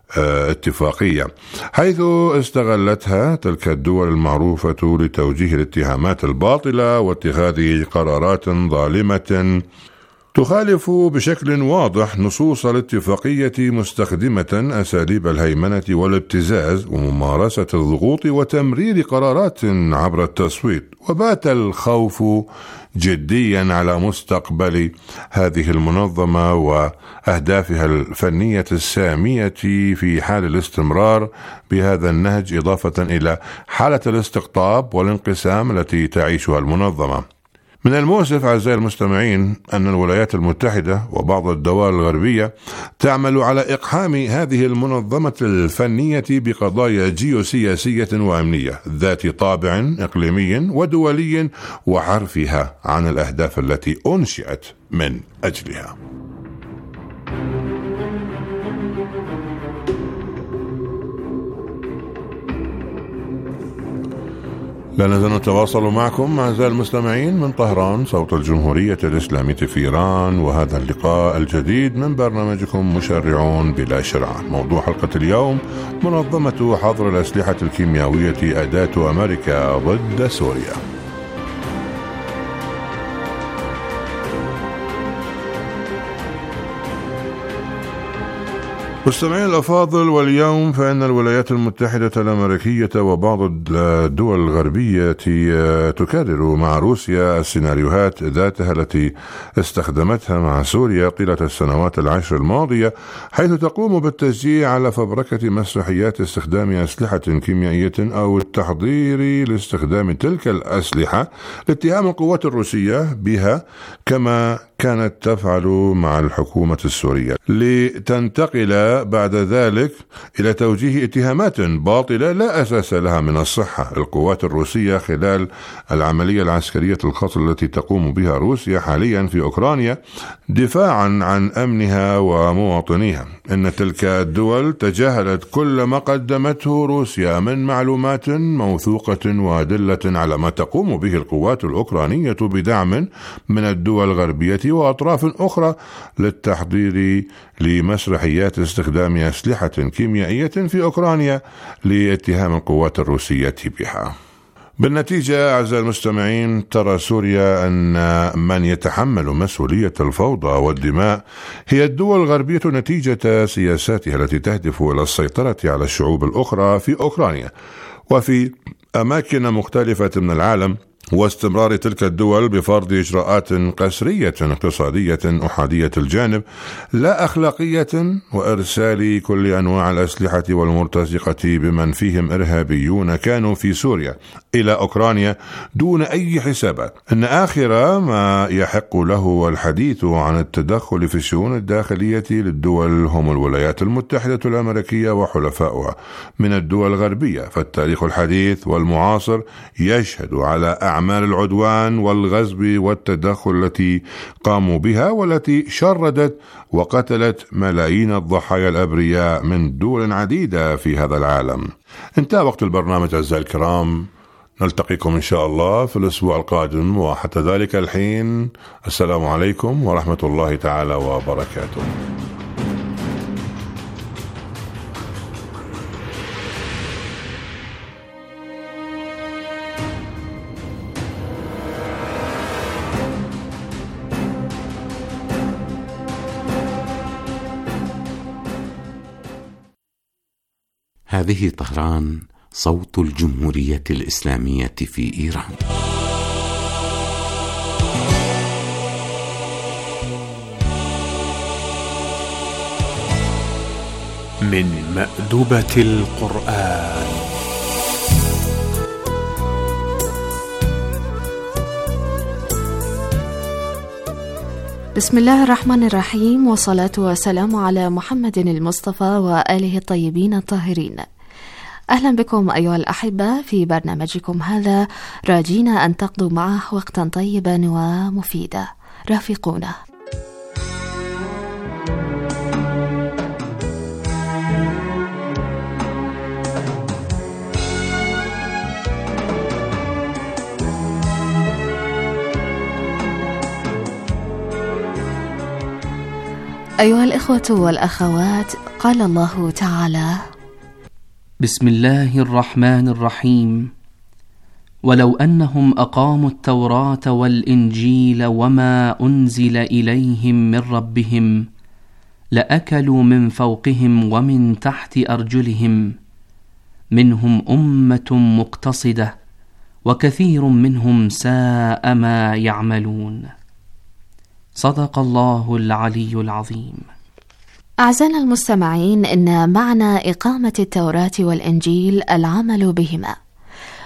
اتفاقية، حيث استغلتها تلك الدول المعروفة لتوجيه الاتهامات الباطلة واتخاذ قرارات ظالمة تخالف بشكل واضح نصوص الاتفاقية، مستخدمة أساليب الهيمنة والابتزاز وممارسة الضغوط وتمرير قرارات عبر التصويت. وبات الخوف جديا على مستقبل هذه المنظمة وأهدافها الفنية السامية في حال الاستمرار بهذا النهج، إضافة إلى حالة الاستقطاب والانقسام التي تعيشها المنظمة. من المؤسف أعزائي المستمعين أن الولايات المتحدة وبعض الدول الغربية تعمل على إقحام هذه المنظمة الفنية بقضايا جيوسياسية وأمنية ذات طابع إقليمي ودولي وحرفها عن الأهداف التي أنشئت من أجلها. لا نزال نتواصل معكم أعزائي المستمعين من طهران صوت الجمهورية الإسلامية في إيران، وهذا اللقاء الجديد من برنامجكم مشرعون بلا شرع. موضوع حلقة اليوم: منظمة حظر الأسلحة الكيميائية أداة أمريكا ضد سوريا. مستمعين الأفاضل، واليوم فإن الولايات المتحدة الأمريكية وبعض الدول الغربية تكرر مع روسيا السيناريوهات ذاتها التي استخدمتها مع سوريا طيلة السنوات العشر الماضية، حيث تقوم بالتشجيع على فبركة مسرحيات استخدام أسلحة كيميائية أو التحضير لاستخدام تلك الأسلحة لاتهام القوات الروسية بها، كما كانت تفعل مع الحكومة السورية، لتنتقل بعد ذلك إلى توجيه اتهامات باطلة لا أساس لها من الصحة القوات الروسية خلال العملية العسكرية الخاصة التي تقوم بها روسيا حاليا في أوكرانيا دفاعا عن أمنها ومواطنيها. إن تلك الدول تجاهلت كل ما قدمته روسيا من معلومات موثوقة وأدلة على ما تقوم به القوات الأوكرانية بدعم من الدول الغربية وأطراف أخرى للتحضير لمسرحيات استخدام أسلحة كيميائية في أوكرانيا لاتهام القوات الروسية بها. بالنتيجة أعزائي المستمعين، ترى سوريا أن من يتحمل مسؤولية الفوضى والدماء هي الدول الغربية نتيجة سياساتها التي تهدف إلى السيطرة على الشعوب الأخرى في أوكرانيا وفي أماكن مختلفة من العالم، واستمرار تلك الدول بفرض إجراءات قسرية اقتصادية أحادية الجانب لا أخلاقية، وإرسال كل أنواع الأسلحة والمرتزقة بمن فيهم إرهابيون كانوا في سوريا إلى أوكرانيا دون أي حسابات. إن آخر ما يحق له الحديث عن التدخل في الشؤون الداخلية للدول هم الولايات المتحدة الأمريكية وحلفاؤها من الدول الغربية، فالتاريخ الحديث والمعاصر يشهد على أعمال العدوان والغزو والتدخل التي قاموا بها والتي شردت وقتلت ملايين الضحايا الأبرياء من دول عديدة في هذا العالم. انتهى وقت البرنامج أعزائي الكرام، نلتقيكم إن شاء الله في الأسبوع القادم، وحتى ذلك الحين السلام عليكم ورحمة الله تعالى وبركاته. هذه طهران صوت الجمهورية الإسلامية في إيران. من مأدبة القرآن. بسم الله الرحمن الرحيم، والصلاة والسلام على محمد المصطفى وآله الطيبين الطاهرين. أهلا بكم أيها الأحبة في برنامجكم هذا، راجينا أن تقضوا معه وقتا طيبا ومفيدا. رافقونا. أيها الإخوة والأخوات، قال الله تعالى: بسم الله الرحمن الرحيم: ولو أنهم أقاموا التوراة والإنجيل وما أنزل إليهم من ربهم لأكلوا من فوقهم ومن تحت أرجلهم، منهم أمة مقتصدة وكثير منهم ساء ما يعملون. صدق الله العلي العظيم. أعزائنا المستمعين، إن معنى إقامة التوراة والإنجيل العمل بهما،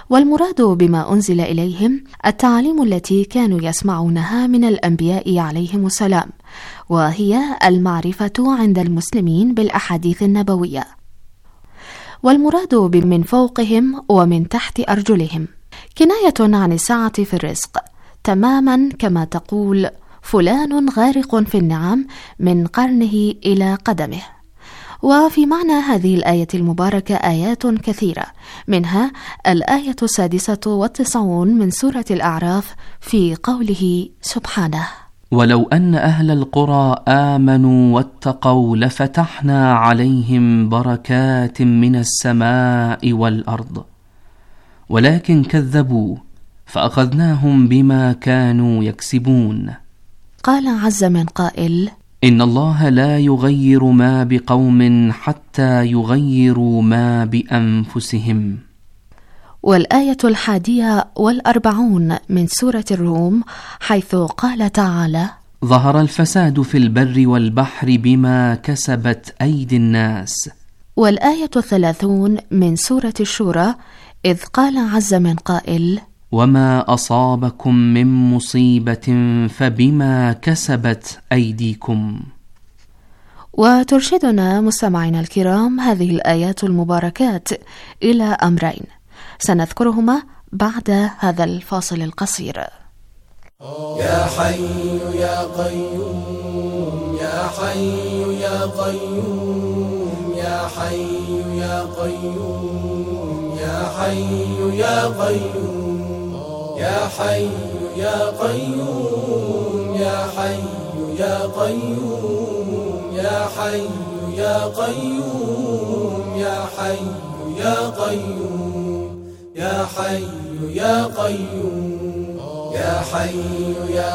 والمراد بما أنزل إليهم التعاليم التي كانوا يسمعونها من الأنبياء عليهم السلام، وهي المعرفة عند المسلمين بالأحاديث النبوية. والمراد بمن فوقهم ومن تحت أرجلهم كناية عن السعة في الرزق، تماما كما تقول فلان غارق في النعم من قرنه إلى قدمه. وفي معنى هذه الآية المباركة آيات كثيرة، منها الآية السادسة والتسعون من سورة الأعراف في قوله سبحانه: ولو أن أهل القرى آمنوا واتقوا لفتحنا عليهم بركات من السماء والأرض ولكن كذبوا فأخذناهم بما كانوا يكسبون. قال عز من قائل: إن الله لا يغير ما بقوم حتى يغيروا ما بأنفسهم. والآية الحادية والأربعون من سورة الروم حيث قال تعالى: ظهر الفساد في البر والبحر بما كسبت أيدي الناس. والآية الثلاثون من سورة الشورى إذ قال عز من قائل: وما أصابكم من مصيبة فبما كسبت أيديكم. وترشدنا مستمعينا الكرام هذه الآيات المباركات إلى أمرين سنذكرهما بعد هذا الفاصل القصير. يا حي يا قيوم يا حي يا قيوم يا حي يا قيوم يا حي يا قيوم يا حي يا قيوم يا حي يا قيوم يا حي يا قيوم يا حي يا قيوم يا حي يا قيوم يا حي يا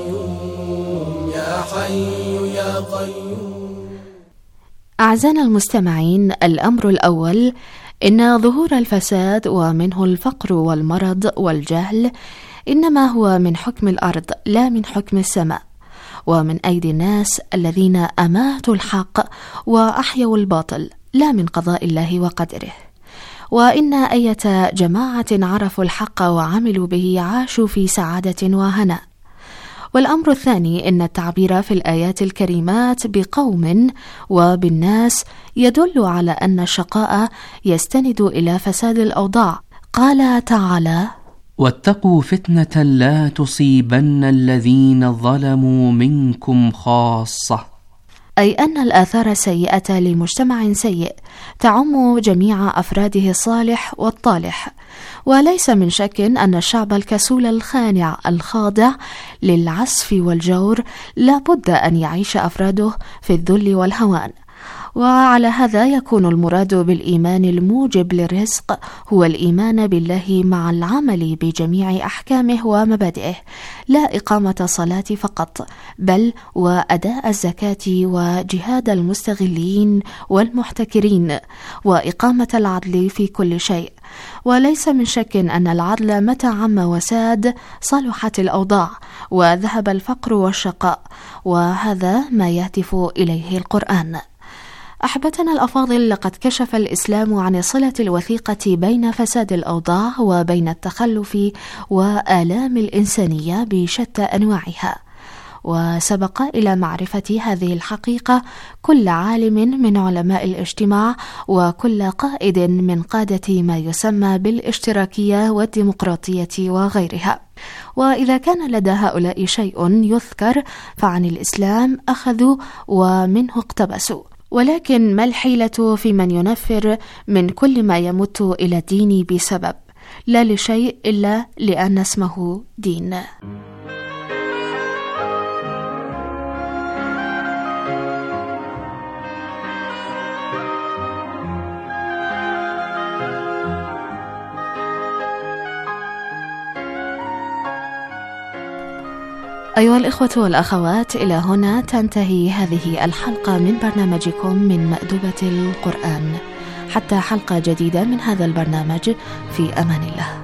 قيوم يا حي يا قيوم. أعزائنا المستمعين، الأمر الأول إن ظهور الفساد ومنه الفقر والمرض والجهل إنما هو من حكم الأرض لا من حكم السماء، ومن أيدي الناس الذين أماتوا الحق وأحيوا الباطل لا من قضاء الله وقدره. وإن أية جماعة عرفوا الحق وعملوا به عاشوا في سعادة وهناء. والأمر الثاني إن التعبير في الآيات الكريمات بقوم وبالناس يدل على أن الشقاء يستند إلى فساد الأوضاع. قال تعالى: واتقوا فتنة لا تصيبن الذين ظلموا منكم خاصة، أي أن الآثار السيئة لمجتمع سيء تعم جميع أفراده الصالح والطالح. وليس من شك أن الشعب الكسول الخانع الخاضع للعسف والجور لا بد أن يعيش أفراده في الذل والهوان. وعلى هذا يكون المراد بالإيمان الموجب للرزق هو الإيمان بالله مع العمل بجميع أحكامه ومبادئه، لا إقامة الصلاة فقط، بل وأداء الزكاة وجهاد المستغلين والمحتكرين وإقامة العدل في كل شيء. وليس من شك أن العدل متى عم وساد صلحت الأوضاع وذهب الفقر والشقاء، وهذا ما يهدف إليه القرآن. أحبتنا الأفاضل، لقد كشف الإسلام عن الصلة الوثيقة بين فساد الأوضاع وبين التخلف وآلام الإنسانية بشتى أنواعها. وسبق إلى معرفة هذه الحقيقة كل عالم من علماء الاجتماع وكل قائد من قادة ما يسمى بالاشتراكية والديمقراطية وغيرها. وإذا كان لدى هؤلاء شيء يذكر فعن الإسلام أخذوا ومنه اقتبسوا. ولكن ما الحيلة في من ينفر من كل ما يمت إلى الدين بسبب لا لشيء إلا لأن اسمه دين؟ أيها الإخوة والأخوات، إلى هنا تنتهي هذه الحلقة من برنامجكم من مأدبة القرآن. حتى حلقة جديدة من هذا البرنامج، في أمان الله.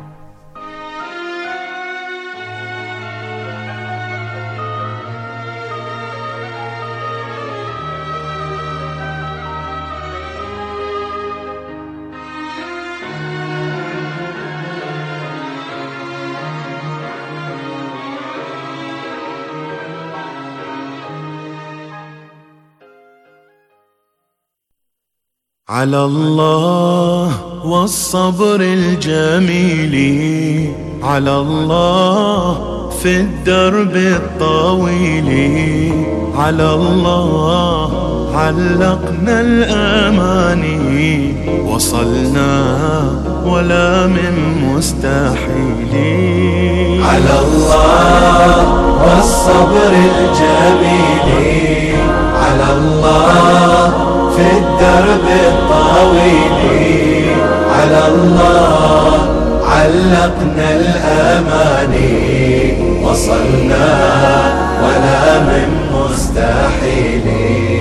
على الله والصبر الجميل، على الله في الدرب الطويل، على الله علقنا الأماني، وصلنا ولا من مستحيل. على الله والصبر الجميل، على الله في الدرب الطويل، على الله علقنا الأماني، وصلنا ولا من مستحيل.